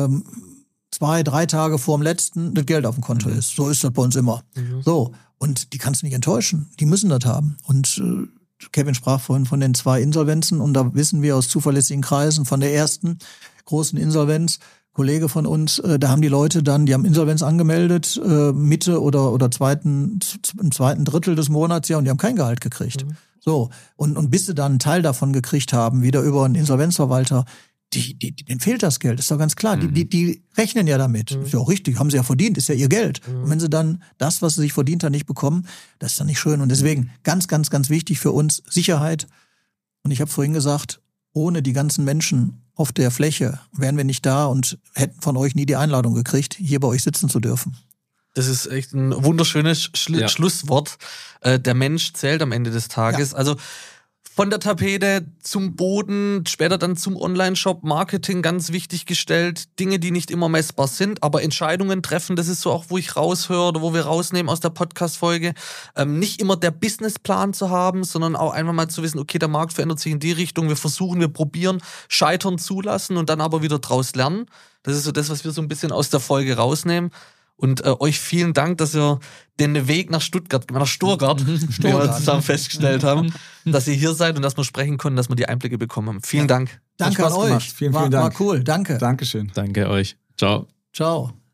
2, 3 Tage vor dem letzten das Geld auf dem Konto ist. So ist das bei uns immer. So. Und die kannst du nicht enttäuschen. Die müssen das haben. Und Kevin sprach vorhin von den 2 Insolvenzen und da wissen wir aus zuverlässigen Kreisen von der ersten großen Insolvenz, Kollege von uns, da haben die Leute dann, die haben Insolvenz angemeldet, Mitte oder im zweiten Drittel des Monats, ja, und die haben kein Gehalt gekriegt. So, und bis sie dann einen Teil davon gekriegt haben, wieder über einen Insolvenzverwalter, denen fehlt das Geld, ist doch ganz klar. Die rechnen ja damit. Ist ja auch richtig, haben sie ja verdient, ist ja ihr Geld. Und wenn sie dann das, was sie sich verdient haben, nicht bekommen, das ist dann nicht schön. Und deswegen ganz, ganz, ganz wichtig für uns Sicherheit. Und ich habe vorhin gesagt, ohne die ganzen Menschen auf der Fläche wären wir nicht da und hätten von euch nie die Einladung gekriegt, hier bei euch sitzen zu dürfen. Das ist echt ein wunderschönes Schlusswort. Der Mensch zählt am Ende des Tages. Also von der Tapete zum Boden, später dann zum Online-Shop, Marketing ganz wichtig gestellt. Dinge, die nicht immer messbar sind, aber Entscheidungen treffen, das ist so auch, wo ich raushöre oder wo wir rausnehmen aus der Podcast-Folge. Nicht immer der Businessplan zu haben, sondern auch einfach mal zu wissen, okay, der Markt verändert sich in die Richtung, wir probieren, scheitern zulassen und dann aber wieder draus lernen. Das ist so das, was wir so ein bisschen aus der Folge rausnehmen. Und euch vielen Dank, dass ihr den Weg nach Stuttgart, wie wir zusammen festgestellt haben, dass ihr hier seid und dass wir sprechen konnten, dass wir die Einblicke bekommen haben. Vielen Dank. Danke an euch. Vielen Dank. War cool. Danke. Dankeschön. Danke euch. Ciao. Ciao.